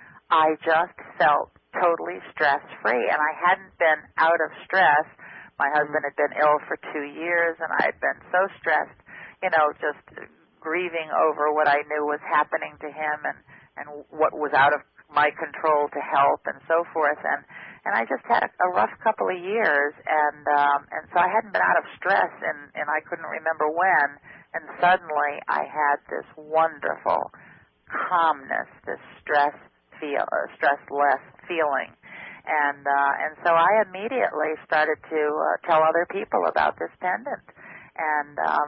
I just felt totally stress-free, and I hadn't been out of stress. My husband had been ill for two years, and I had been so stressed, you know, just grieving over what I knew was happening to him and, and what was out of my control to help and so forth. And, and I just had a, a rough couple of years, and um, and so I hadn't been out of stress, and, and I couldn't remember when. And suddenly I had this wonderful calmness, this stress feel, uh, stressless feeling. And uh, and so I immediately started to uh, tell other people about this pendant. And, um,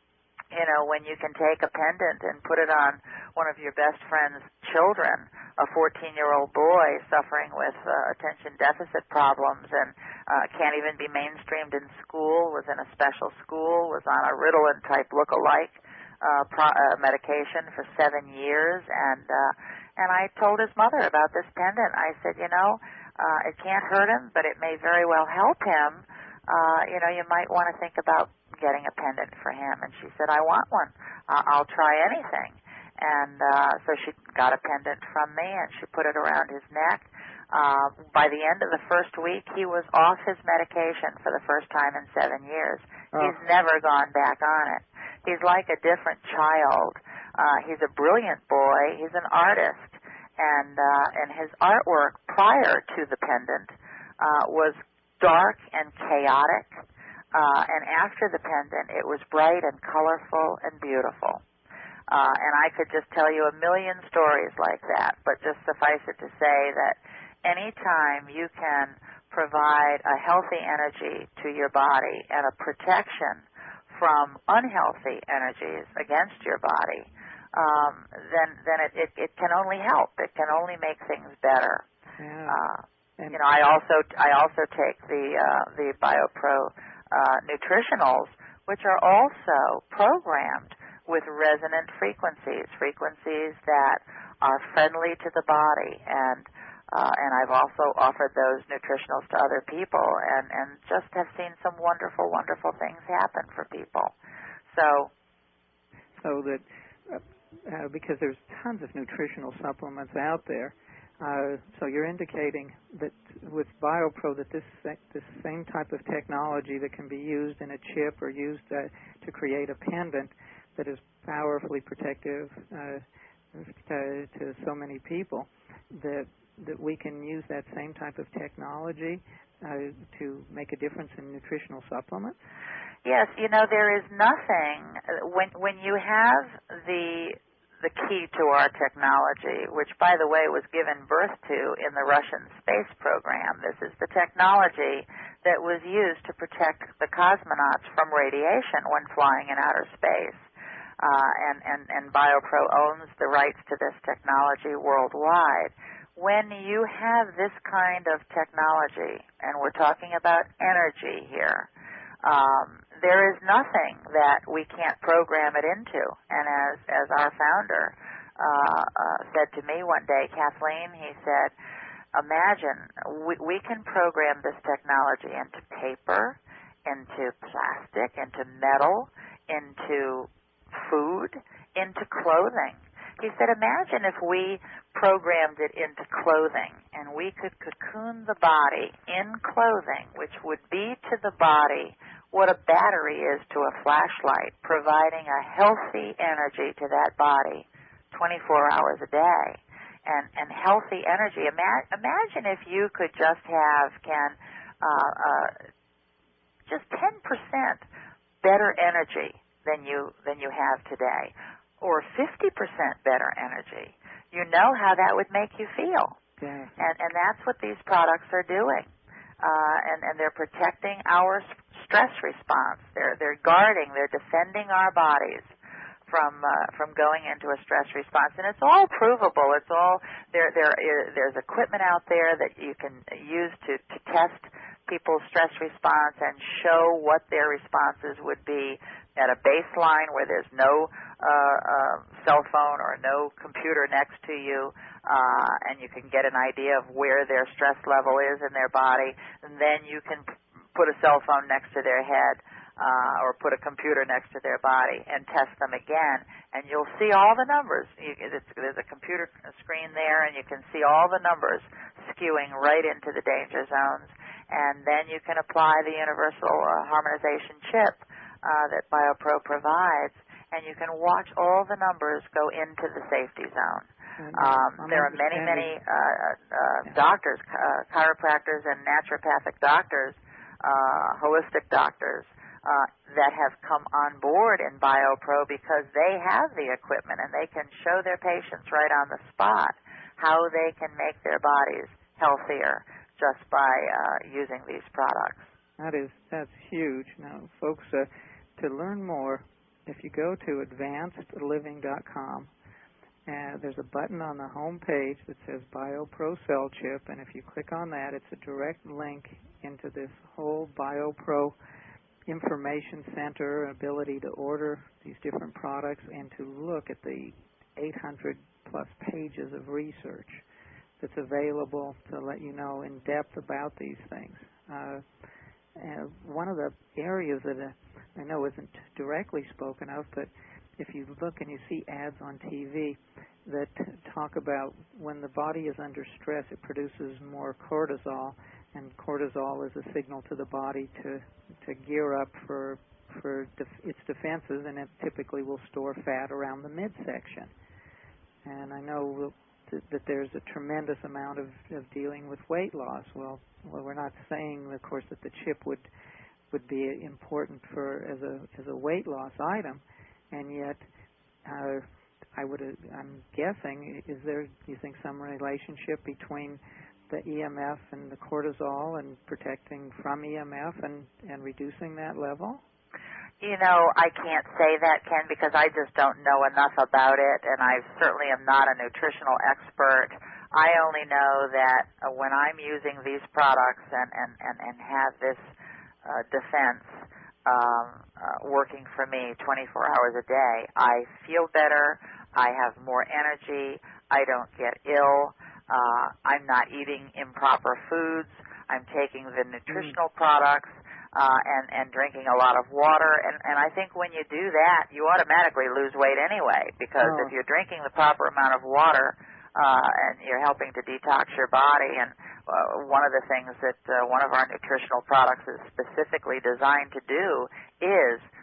you know, when you can take a pendant and put it on one of your best friend's children, a fourteen-year-old boy suffering with uh, attention deficit problems and uh, can't even be mainstreamed in school, was in a special school, was on a Ritalin-type look-alike uh, pro- uh, medication for seven years, and uh, and I told his mother about this pendant. I said, you know, uh, it can't hurt him, but it may very well help him. Uh, you know, you might want to think about getting a pendant for him. And she said, I want one. Uh, I'll try anything. And uh, so she got a pendant from me, and she put it around his neck. Uh, by the end of the first week, he was off his medication for the first time in seven years. Oh. He's never gone back on it. He's like a different child. Uh, he's a brilliant boy. He's an artist. And, uh, and his artwork prior to the pendant uh, was dark and chaotic. Uh, and after the pendant, it was bright and colorful and beautiful. Uh, and I could just tell you a million stories like that, but just suffice it to say that any time you can provide a healthy energy to your body and a protection from unhealthy energies against your body, um, then then it, it, it can only help. It can only make things better. Yeah. Uh, you know, I also I also take the uh, the BioPro uh, nutritionals, which are also programmed with resonant frequencies, frequencies that are friendly to the body, and uh, and I've also offered those nutritionals to other people, and, and just have seen some wonderful, wonderful things happen for people. So, so that uh, uh, because there's tons of nutritional supplements out there, uh, so you're indicating that with BioPro that this this same type of technology that can be used in a chip or used uh, to create a pendant, that is powerfully protective uh, to, to so many people, that that we can use that same type of technology uh, to make a difference in nutritional supplements? Yes, you know, there is nothing when when you have the the key to our technology, which, by the way, was given birth to in the Russian space program. This is the technology that was used to protect the cosmonauts from radiation when flying in outer space. Uh, and, and, and BioPro owns the rights to this technology worldwide. When you have this kind of technology, and we're talking about energy here, um, there is nothing that we can't program it into. And as, as our founder uh, uh, said to me one day, Kathleen, he said, imagine we, we can program this technology into paper, into plastic, into metal, into food, into clothing. He said, imagine if we programmed it into clothing and we could cocoon the body in clothing, which would be to the body what a battery is to a flashlight, providing a healthy energy to that body twenty-four hours a day. And, and healthy energy. Ima- imagine if you could just have, Ken, uh, uh, just ten percent better energy than you than you have today, or fifty percent better energy. You know how that would make you feel. Yeah. And, and that's what these products are doing. Uh, and, and they're protecting our stress response. They're, they're guarding, they're defending our bodies from uh, from going into a stress response, and it's all provable. It's all there. There there's equipment out there that you can use to, to test people's stress response and show what their responses would be at a baseline where there's no uh, uh, cell phone or no computer next to you, uh, and you can get an idea of where their stress level is in their body, and then you can p- put a cell phone next to their head uh, or put a computer next to their body and test them again, and you'll see all the numbers. You, it's, there's a computer screen there, and you can see all the numbers skewing right into the danger zones, and then you can apply the universal uh, harmonization chip uh, that BioPro provides, and you can watch all the numbers go into the safety zone. Um, there are many, many uh, uh, doctors, uh, chiropractors and naturopathic doctors, uh, holistic doctors, uh, that have come on board in BioPro because they have the equipment and they can show their patients right on the spot how they can make their bodies healthier just by uh, using these products. That is, that's huge. Now, folks, uh, to learn more, if you go to advanced living dot com, uh, there's a button on the home page that says BioPro Cell Chip, and if you click on that, it's a direct link into this whole BioPro information center, ability to order these different products, and to look at the eight hundred plus pages of research that's available to let you know in depth about these things. Uh, and one of the areas that uh, I know isn't directly spoken of, but if you look and you see ads on T V that talk about when the body is under stress, it produces more cortisol, and cortisol is a signal to the body to to gear up for for def- its defenses, and it typically will store fat around the midsection. And I know that, that there's a tremendous amount of, of dealing with weight loss. Well, well, we're not saying, of course, that the chip would would be important for as a as a weight loss item, and yet uh, I would I'm guessing, is there, do you think, some relationship between the E M F and the cortisol and protecting from E M F and, and reducing that level? You know, I can't say that, Ken, because I just don't know enough about it, and I certainly am not a nutritional expert. I only know that uh, when I'm using these products and, and, and, and have this uh, defense um, uh, working for me twenty-four hours a day, I feel better, I have more energy, I don't get ill, uh, I'm not eating improper foods, I'm taking the nutritional mm. products, Uh, and, and drinking a lot of water. And, and I think when you do that, you automatically lose weight anyway, because oh. if you're drinking the proper amount of water uh, and you're helping to detox your body, and uh, one of the things that uh, one of our nutritional products is specifically designed to do is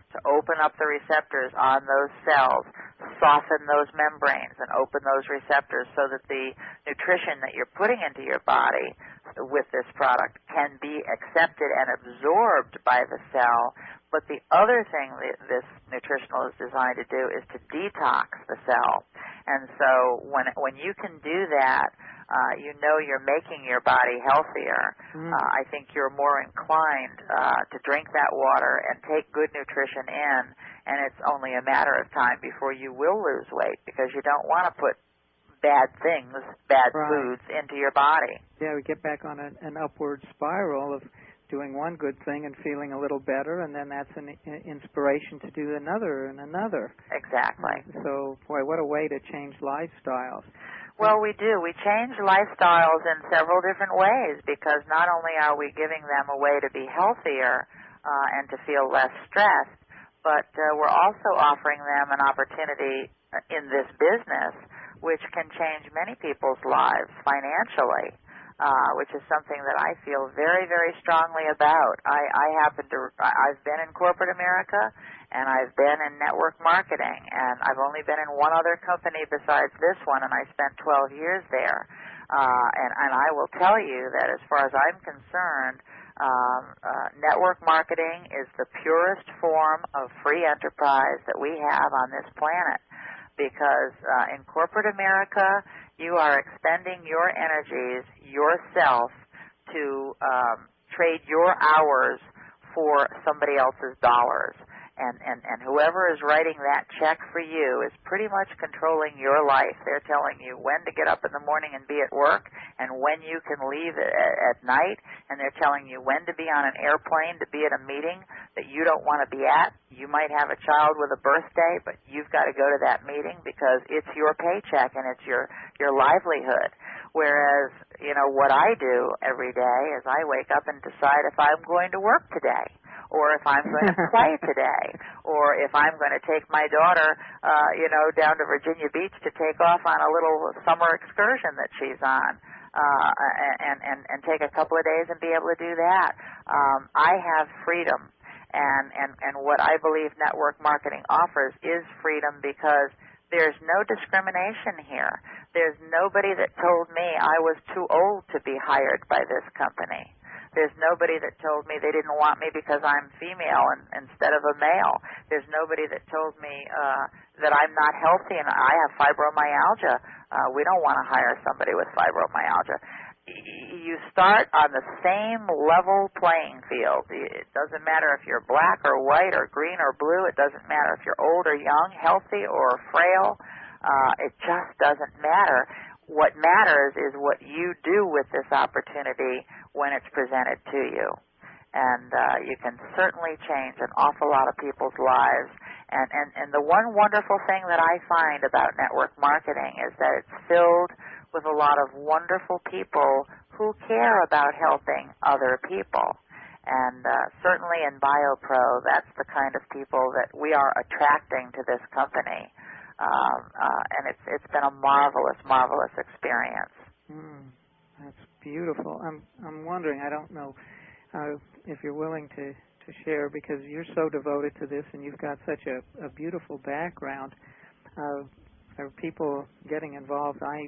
to open up the receptors on those cells, soften those membranes, and open those receptors so that the nutrition that you're putting into your body with this product can be accepted and absorbed by the cell. But the other thing that this nutritional is designed to do is to detox the cell. And so when when you can do that, uh, you know you're making your body healthier. Mm. Uh, I think you're more inclined uh, to drink that water and take good nutrition in, and it's only a matter of time before you will lose weight because you don't want to put bad things, bad right. foods into your body. Yeah, we get back on an, an upward spiral of doing one good thing and feeling a little better, and then that's an inspiration to do another and another. Exactly. So, boy, what a way to change lifestyles. Well, we do. We change lifestyles in several different ways because not only are we giving them a way to be healthier uh, and to feel less stressed, but uh, we're also offering them an opportunity in this business which can change many people's lives financially, uh, which is something that I feel very, very strongly about. I, I happen to, I've been in corporate America, and I've been in network marketing, and I've only been in one other company besides this one, and I spent twelve years there. Uh, and, and I will tell you that as far as I'm concerned, um, uh, network marketing is the purest form of free enterprise that we have on this planet. Because uh, in corporate America, you are expending your energies, yourself, to um, trade your hours for somebody else's dollars. And, and, and whoever is writing that check for you is pretty much controlling your life. They're telling you when to get up in the morning and be at work and when you can leave at, at night. And they're telling you when to be on an airplane to be at a meeting that you don't want to be at. You might have a child with a birthday, but you've got to go to that meeting because it's your paycheck and it's your, your livelihood. Whereas, you know, what I do every day is I wake up and decide if I'm going to work today, or if I'm going to play today, or if I'm going to take my daughter, uh, you know, down to Virginia Beach to take off on a little summer excursion that she's on, uh, and, and, and take a couple of days and be able to do that. Um, I have freedom, and, and, and what I believe network marketing offers is freedom because there's no discrimination here. There's nobody that told me I was too old to be hired by this company. There's nobody that told me they didn't want me because I'm female and, instead of a male. There's nobody that told me uh, that I'm not healthy and I have fibromyalgia. Uh, we don't want to hire somebody with fibromyalgia. You start on the same level playing field. It doesn't matter if you're black or white or green or blue. It doesn't matter if you're old or young, healthy or frail. Uh, it just doesn't matter. What matters is what you do with this opportunity when it's presented to you. And uh, you can certainly change an awful lot of people's lives. And, and, and the one wonderful thing that I find about network marketing is that it's filled with a lot of wonderful people who care about helping other people. And uh, certainly in BioPro, that's the kind of people that we are attracting to this company. Um, uh, and it's it's been a marvelous, marvelous experience. Mm, that's beautiful. I'm I'm wondering, I don't know uh, if you're willing to, to share, because you're so devoted to this and you've got such a, a beautiful background. Uh, are people getting involved? I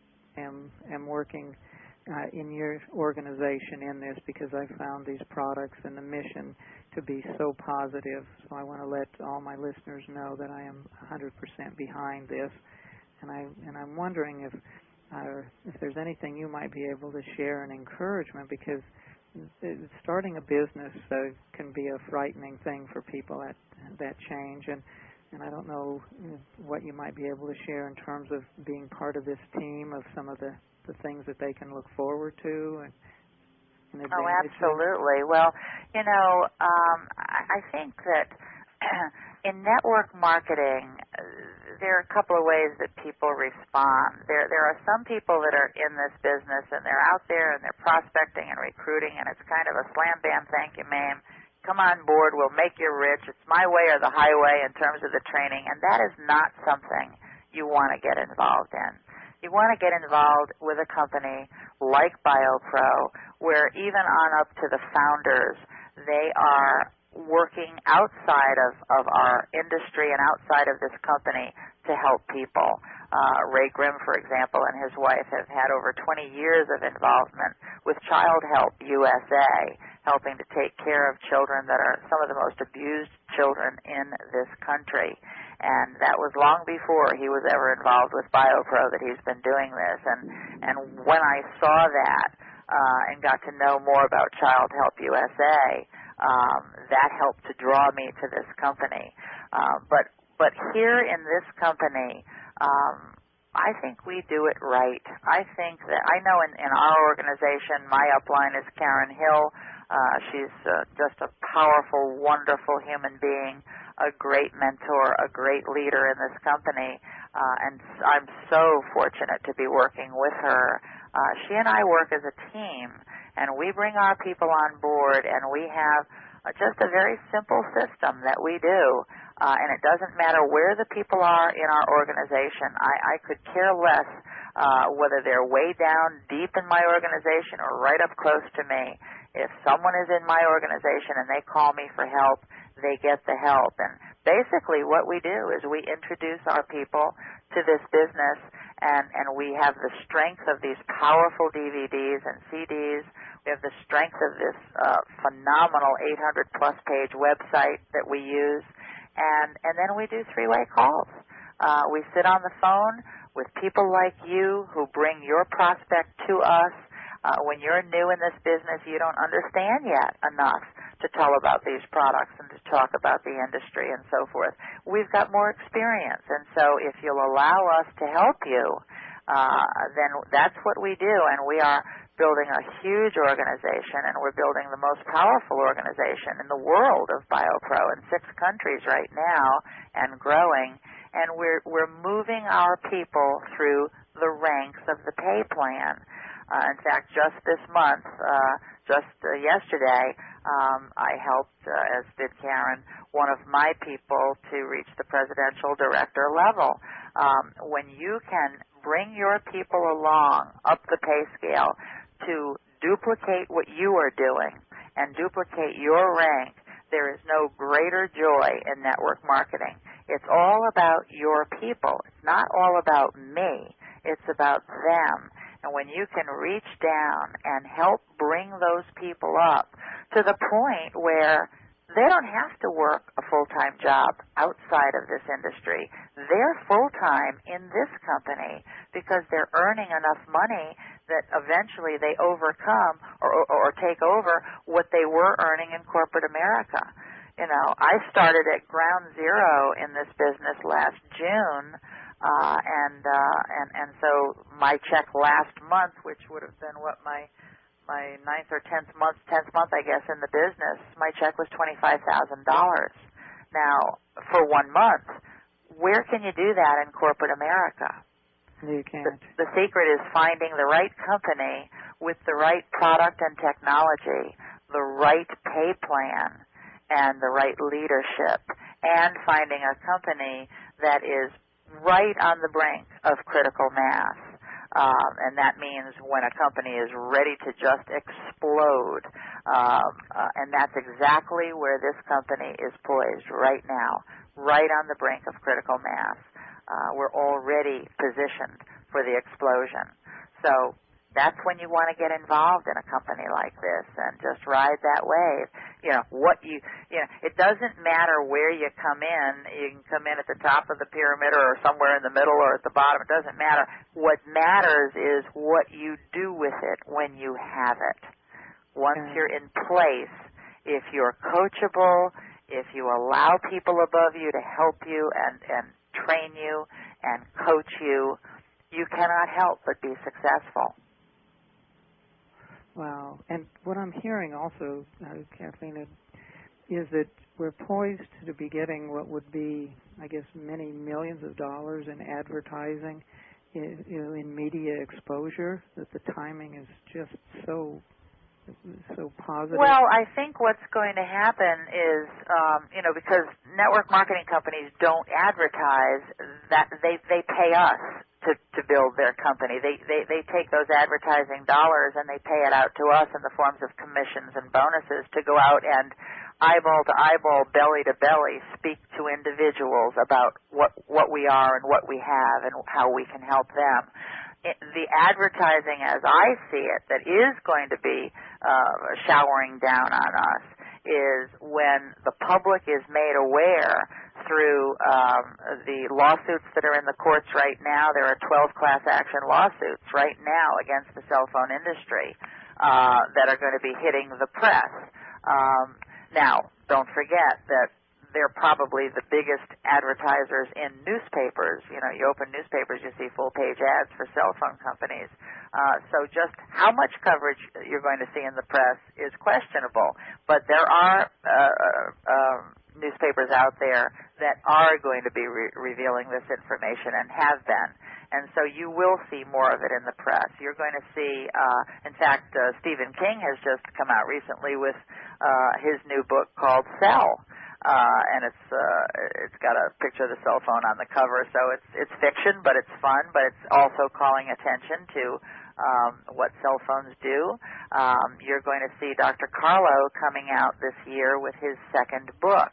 am am working uh, in your organization in this because I found these products and the mission to be so positive. So I want to let all my listeners know that I am one hundred percent behind this. And I and I'm wondering if uh, if there's anything you might be able to share in encouragement, because starting a business uh, can be a frightening thing for people at that change. And and I don't know what you might be able to share in terms of being part of this team, of some of the, the things that they can look forward to. And, and oh, absolutely. Well, you know, um, I, I think that in network marketing, uh, there are a couple of ways that people respond. There, there are some people that are in this business and they're out there and they're prospecting and recruiting, and it's kind of a slam bam, thank you, ma'am. Come on board, we'll make you rich. It's my way or the highway in terms of the training, and that is not something you want to get involved in. You want to get involved with a company like BioPro, where even on up to the founders, they are working outside of, of our industry and outside of this company to help people. Uh, Ray Grimm, for example, and his wife have had over twenty years of involvement with Child Help U S A, helping to take care of children that are some of the most abused children in this country. And that was long before he was ever involved with BioPro that he's been doing this. And, and when I saw that uh, and got to know more about Child Help U S A, um, that helped to draw me to this company. Uh, but but here in this company, um, I think we do it right. I think that I know in, in our organization, my upline is Karen Hill. Uh, she's uh, just a powerful, wonderful human being, a great mentor, a great leader in this company, uh, and I'm so fortunate to be working with her. Uh, she and I work as a team, and we bring our people on board, and we have uh, just a very simple system that we do, uh, and it doesn't matter where the people are in our organization. I, I could care less uh, whether they're way down deep in my organization or right up close to me. If someone is in my organization and they call me for help, they get the help. And basically what we do is we introduce our people to this business, and, and we have the strength of these powerful D V Ds and C Ds. We have the strength of this uh, phenomenal eight hundred plus page website that we use, and, and then we do three-way calls. Uh, we sit on the phone with people like you who bring your prospect to us. Uh, when you're new in this business, you don't understand yet enough to tell about these products and to talk about the industry and so forth. We've got more experience, and so if you'll allow us to help you, uh, then that's what we do, and we are building a huge organization, and we're building the most powerful organization in the world of BioPro in six countries right now and growing, and we're, we're moving our people through the ranks of the pay plan. Uh, in fact, just this month, uh, just uh, yesterday, um, I helped, uh, as did Karen, one of my people to reach the presidential director level. Um, when you can bring your people along up the pay scale to duplicate what you are doing and duplicate your rank, there is no greater joy in network marketing. It's all about your people. It's not all about me. It's about them. And when you can reach down and help bring those people up to the point where they don't have to work a full-time job outside of this industry. They're full-time in this company because they're earning enough money that eventually they overcome or, or, or take over what they were earning in corporate America. You know, I started at ground zero in this business last June. Uh, and, uh, and, and so my check last month, which would have been what my, my ninth or tenth month, tenth month, I guess, in the business, my check was twenty-five thousand dollars. Now, for one month, where can you do that in corporate America? You can't. The, the secret is finding the right company with the right product and technology, the right pay plan, and the right leadership, and finding a company that is right on the brink of critical mass. Um, and that means when a company is ready to just explode. Um, uh, and that's exactly where this company is poised right now, right on the brink of critical mass. Uh, we're already positioned for the explosion. So that's when you want to get involved in a company like this and just ride that wave. You know, what you, you know, it doesn't matter where you come in. You can come in at the top of the pyramid or somewhere in the middle or at the bottom. It doesn't matter. What matters is what you do with it when you have it. Once okay. you're in place, if you're coachable, if you allow people above you to help you and, and train you and coach you, you cannot help but be successful. Wow. And what I'm hearing also, uh, Kathleen, is that we're poised to be getting what would be, I guess, many millions of dollars in advertising, in, you know, in media exposure, that the timing is just so so positive. Well, I think what's going to happen is, um, you know, because network marketing companies don't advertise, that they they pay us to, to build their company. They, they they take those advertising dollars and they pay it out to us in the forms of commissions and bonuses to go out and eyeball to eyeball, belly to belly, speak to individuals about what what we are and what we have and how we can help them. It, the advertising, as I see it, that is going to be uh, showering down on us is when the public is made aware through um, the lawsuits that are in the courts right now. There are twelve class action lawsuits right now against the cell phone industry uh, that are going to be hitting the press. Um, now, don't forget that they're probably the biggest advertisers in newspapers. You know, you open newspapers, you see full-page ads for cell phone companies. Uh, so just how much coverage you're going to see in the press is questionable. But there are uh, uh, newspapers out there that are going to be re- revealing this information and have been. And so you will see more of it in the press. You're going to see, uh, in fact, uh, Stephen King has just come out recently with uh, his new book called Cell. Uh, and it's uh, it's got a picture of the cell phone on the cover, so it's it's fiction, but it's fun, but it's also calling attention to um, what cell phones do. Um, you're going to see Doctor Carlo coming out this year with his second book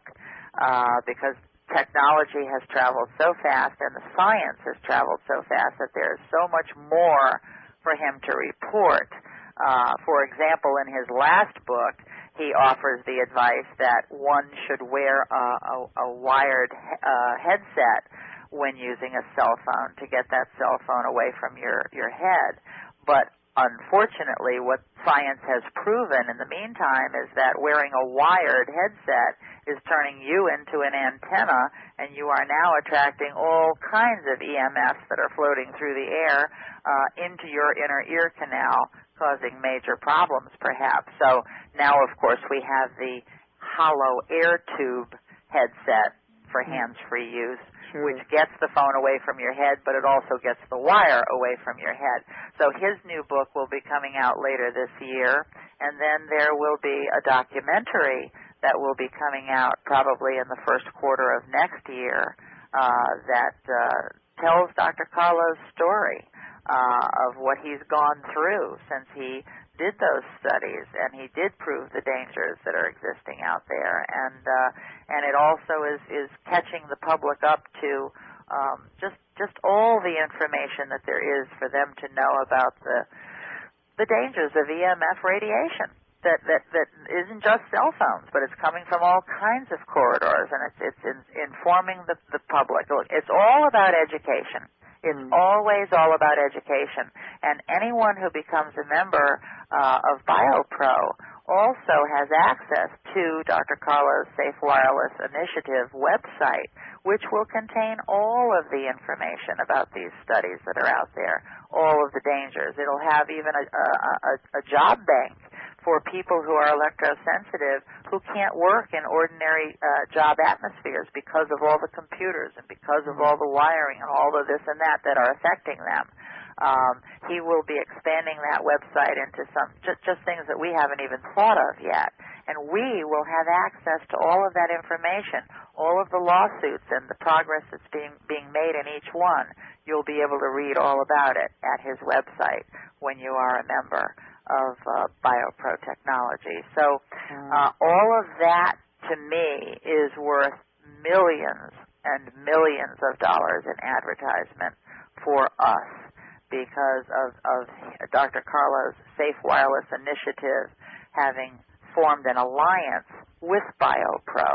uh, because technology has traveled so fast and the science has traveled so fast that there is so much more for him to report. Uh, for example, in his last book, he offers the advice that one should wear a, a, a wired uh, headset when using a cell phone to get that cell phone away from your, your head. But unfortunately, what science has proven in the meantime is that wearing a wired headset is turning you into an antenna, and you are now attracting all kinds of E M Fs that are floating through the air uh, into your inner ear canal, causing major problems, perhaps. So now, of course, we have the hollow air tube headset for hands-free use, sure, which gets the phone away from your head, but it also gets the wire away from your head. So his new book will be coming out later this year, and then there will be a documentary that will be coming out probably in the first quarter of next year uh, that uh, tells Doctor Carlo's story uh, of what he's gone through since he did those studies, and he did prove the dangers that are existing out there. And uh, and it also is, is catching the public up to um, just just all the information that there is for them to know about the the dangers of E M F radiation. That, that that isn't just cell phones, but it's coming from all kinds of corridors, and it's it's in, informing the, the public. Look, it's all about education. It's mm. always all about education. And anyone who becomes a member uh, of BioPro also has access to Doctor Carlo's Safe Wireless Initiative website, which will contain all of the information about these studies that are out there, all of the dangers. It'll have even a, a, a job bank for people who are electrosensitive who can't work in ordinary uh, job atmospheres because of all the computers and because of all the wiring and all of this and that that are affecting them. Um, he will be expanding that website into some just, just things that we haven't even thought of yet. And we will have access to all of that information, all of the lawsuits and the progress that's being, being made in each one. You'll be able to read all about it at his website when you are a member of uh, BioPro Technology. So uh, all of that, to me, is worth millions and millions of dollars in advertisement for us because of, of Doctor Carlo's Safe Wireless Initiative having formed an alliance with BioPro.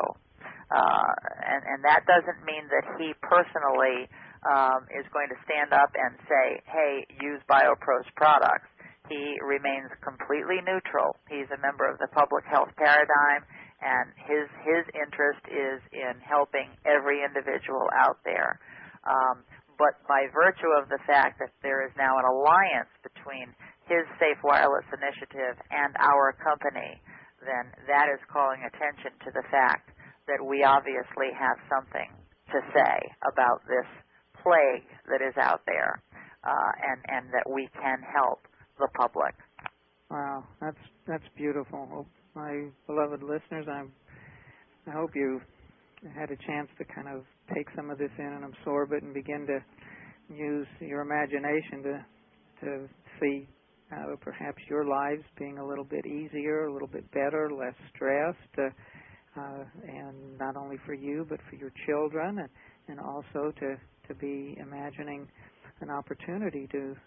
Uh, and, and that doesn't mean that he personally um, is going to stand up and say, hey, use BioPro's products. He remains completely neutral. He's a member of the public health paradigm, and his his interest is in helping every individual out there. Um, but by virtue of the fact that there is now an alliance between his Safe Wireless Initiative and our company, then that is calling attention to the fact that we obviously have something to say about this plague that is out there, uh, and, and that we can help the public. Wow, that's that's beautiful. Well, my beloved listeners, I'm, I hope you had a chance to kind of take some of this in and absorb it and begin to use your imagination to to see uh, perhaps your lives being a little bit easier, a little bit better, less stressed. Uh, not only for you but for your children, and, and also to, to be imagining an opportunity to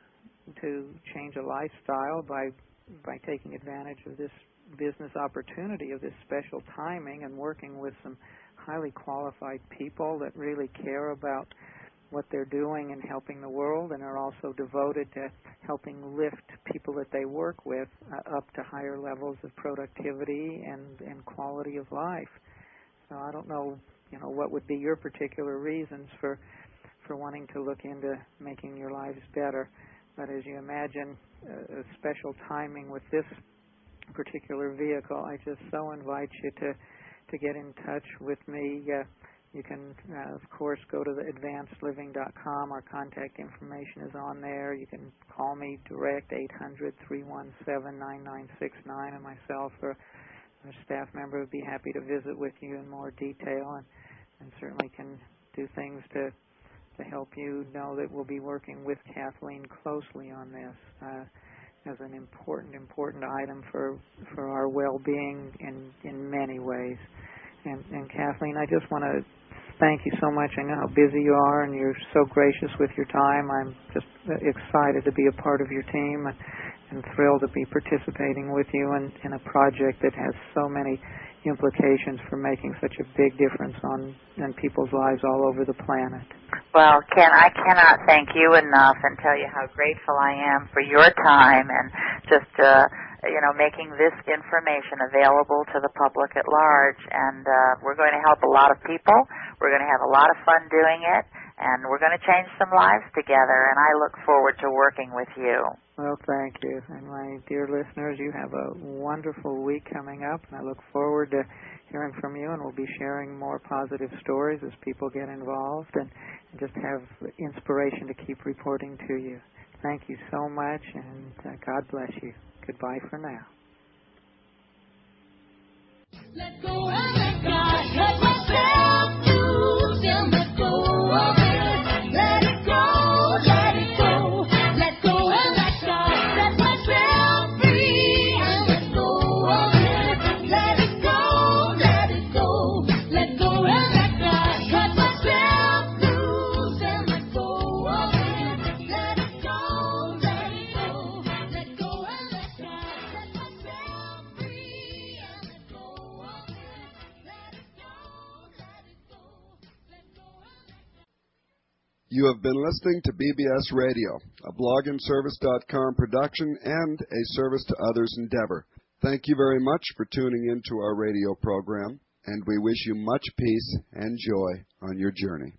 to change a lifestyle by by taking advantage of this business opportunity, of this special timing, and working with some highly qualified people that really care about what they're doing and helping the world, and are also devoted to helping lift people that they work with uh, up to higher levels of productivity and, and quality of life. So I don't know, you know, what would be your particular reasons for for wanting to look into making your lives better. But as you imagine uh, a special timing with this particular vehicle, I just so invite you to, to get in touch with me. Uh, you can, uh, of course, go to the advanced living dot com. Our contact information is on there. You can call me direct, eight hundred, three one seven, nine nine six nine, and myself or a staff member would be happy to visit with you in more detail, and, and certainly can do things to to help you know that we'll be working with Kathleen closely on this uh, as an important, important item for for our well-being in, in many ways. And, and Kathleen, I just want to thank you so much. I know how busy you are, and you're so gracious with your time. I'm just excited to be a part of your team, and, and thrilled to be participating with you in, in a project that has so many implications for making such a big difference on in people's lives all over the planet. Well, Ken, I cannot thank you enough and tell you how grateful I am for your time and just, uh, you know, making this information available to the public at large. And uh, we're going to help a lot of people. We're going to have a lot of fun doing it, and we're going to change some lives together. And I look forward to working with you. Well, thank you. And my dear listeners, you have a wonderful week coming up, and I look forward to hearing from you, and we'll be sharing more positive stories as people get involved, and, and just have inspiration to keep reporting to you. Thank you so much, and uh, God bless you. Goodbye for now. Let go and let God, let myself loose and let go of it. Let it go, let it go. Let go and let God, set myself free and let go of it. Let it go, let it go. Let go and let God, cut myself loose and let go of it. Let it go, let it go. Let go and let God, set myself free and let go of it. Let it go, let it go. Let go and let God. You have been listening to B B S Radio, a blog and service dot com production and a service to others endeavor. Thank you very much for tuning into our radio program, and we wish you much peace and joy on your journey.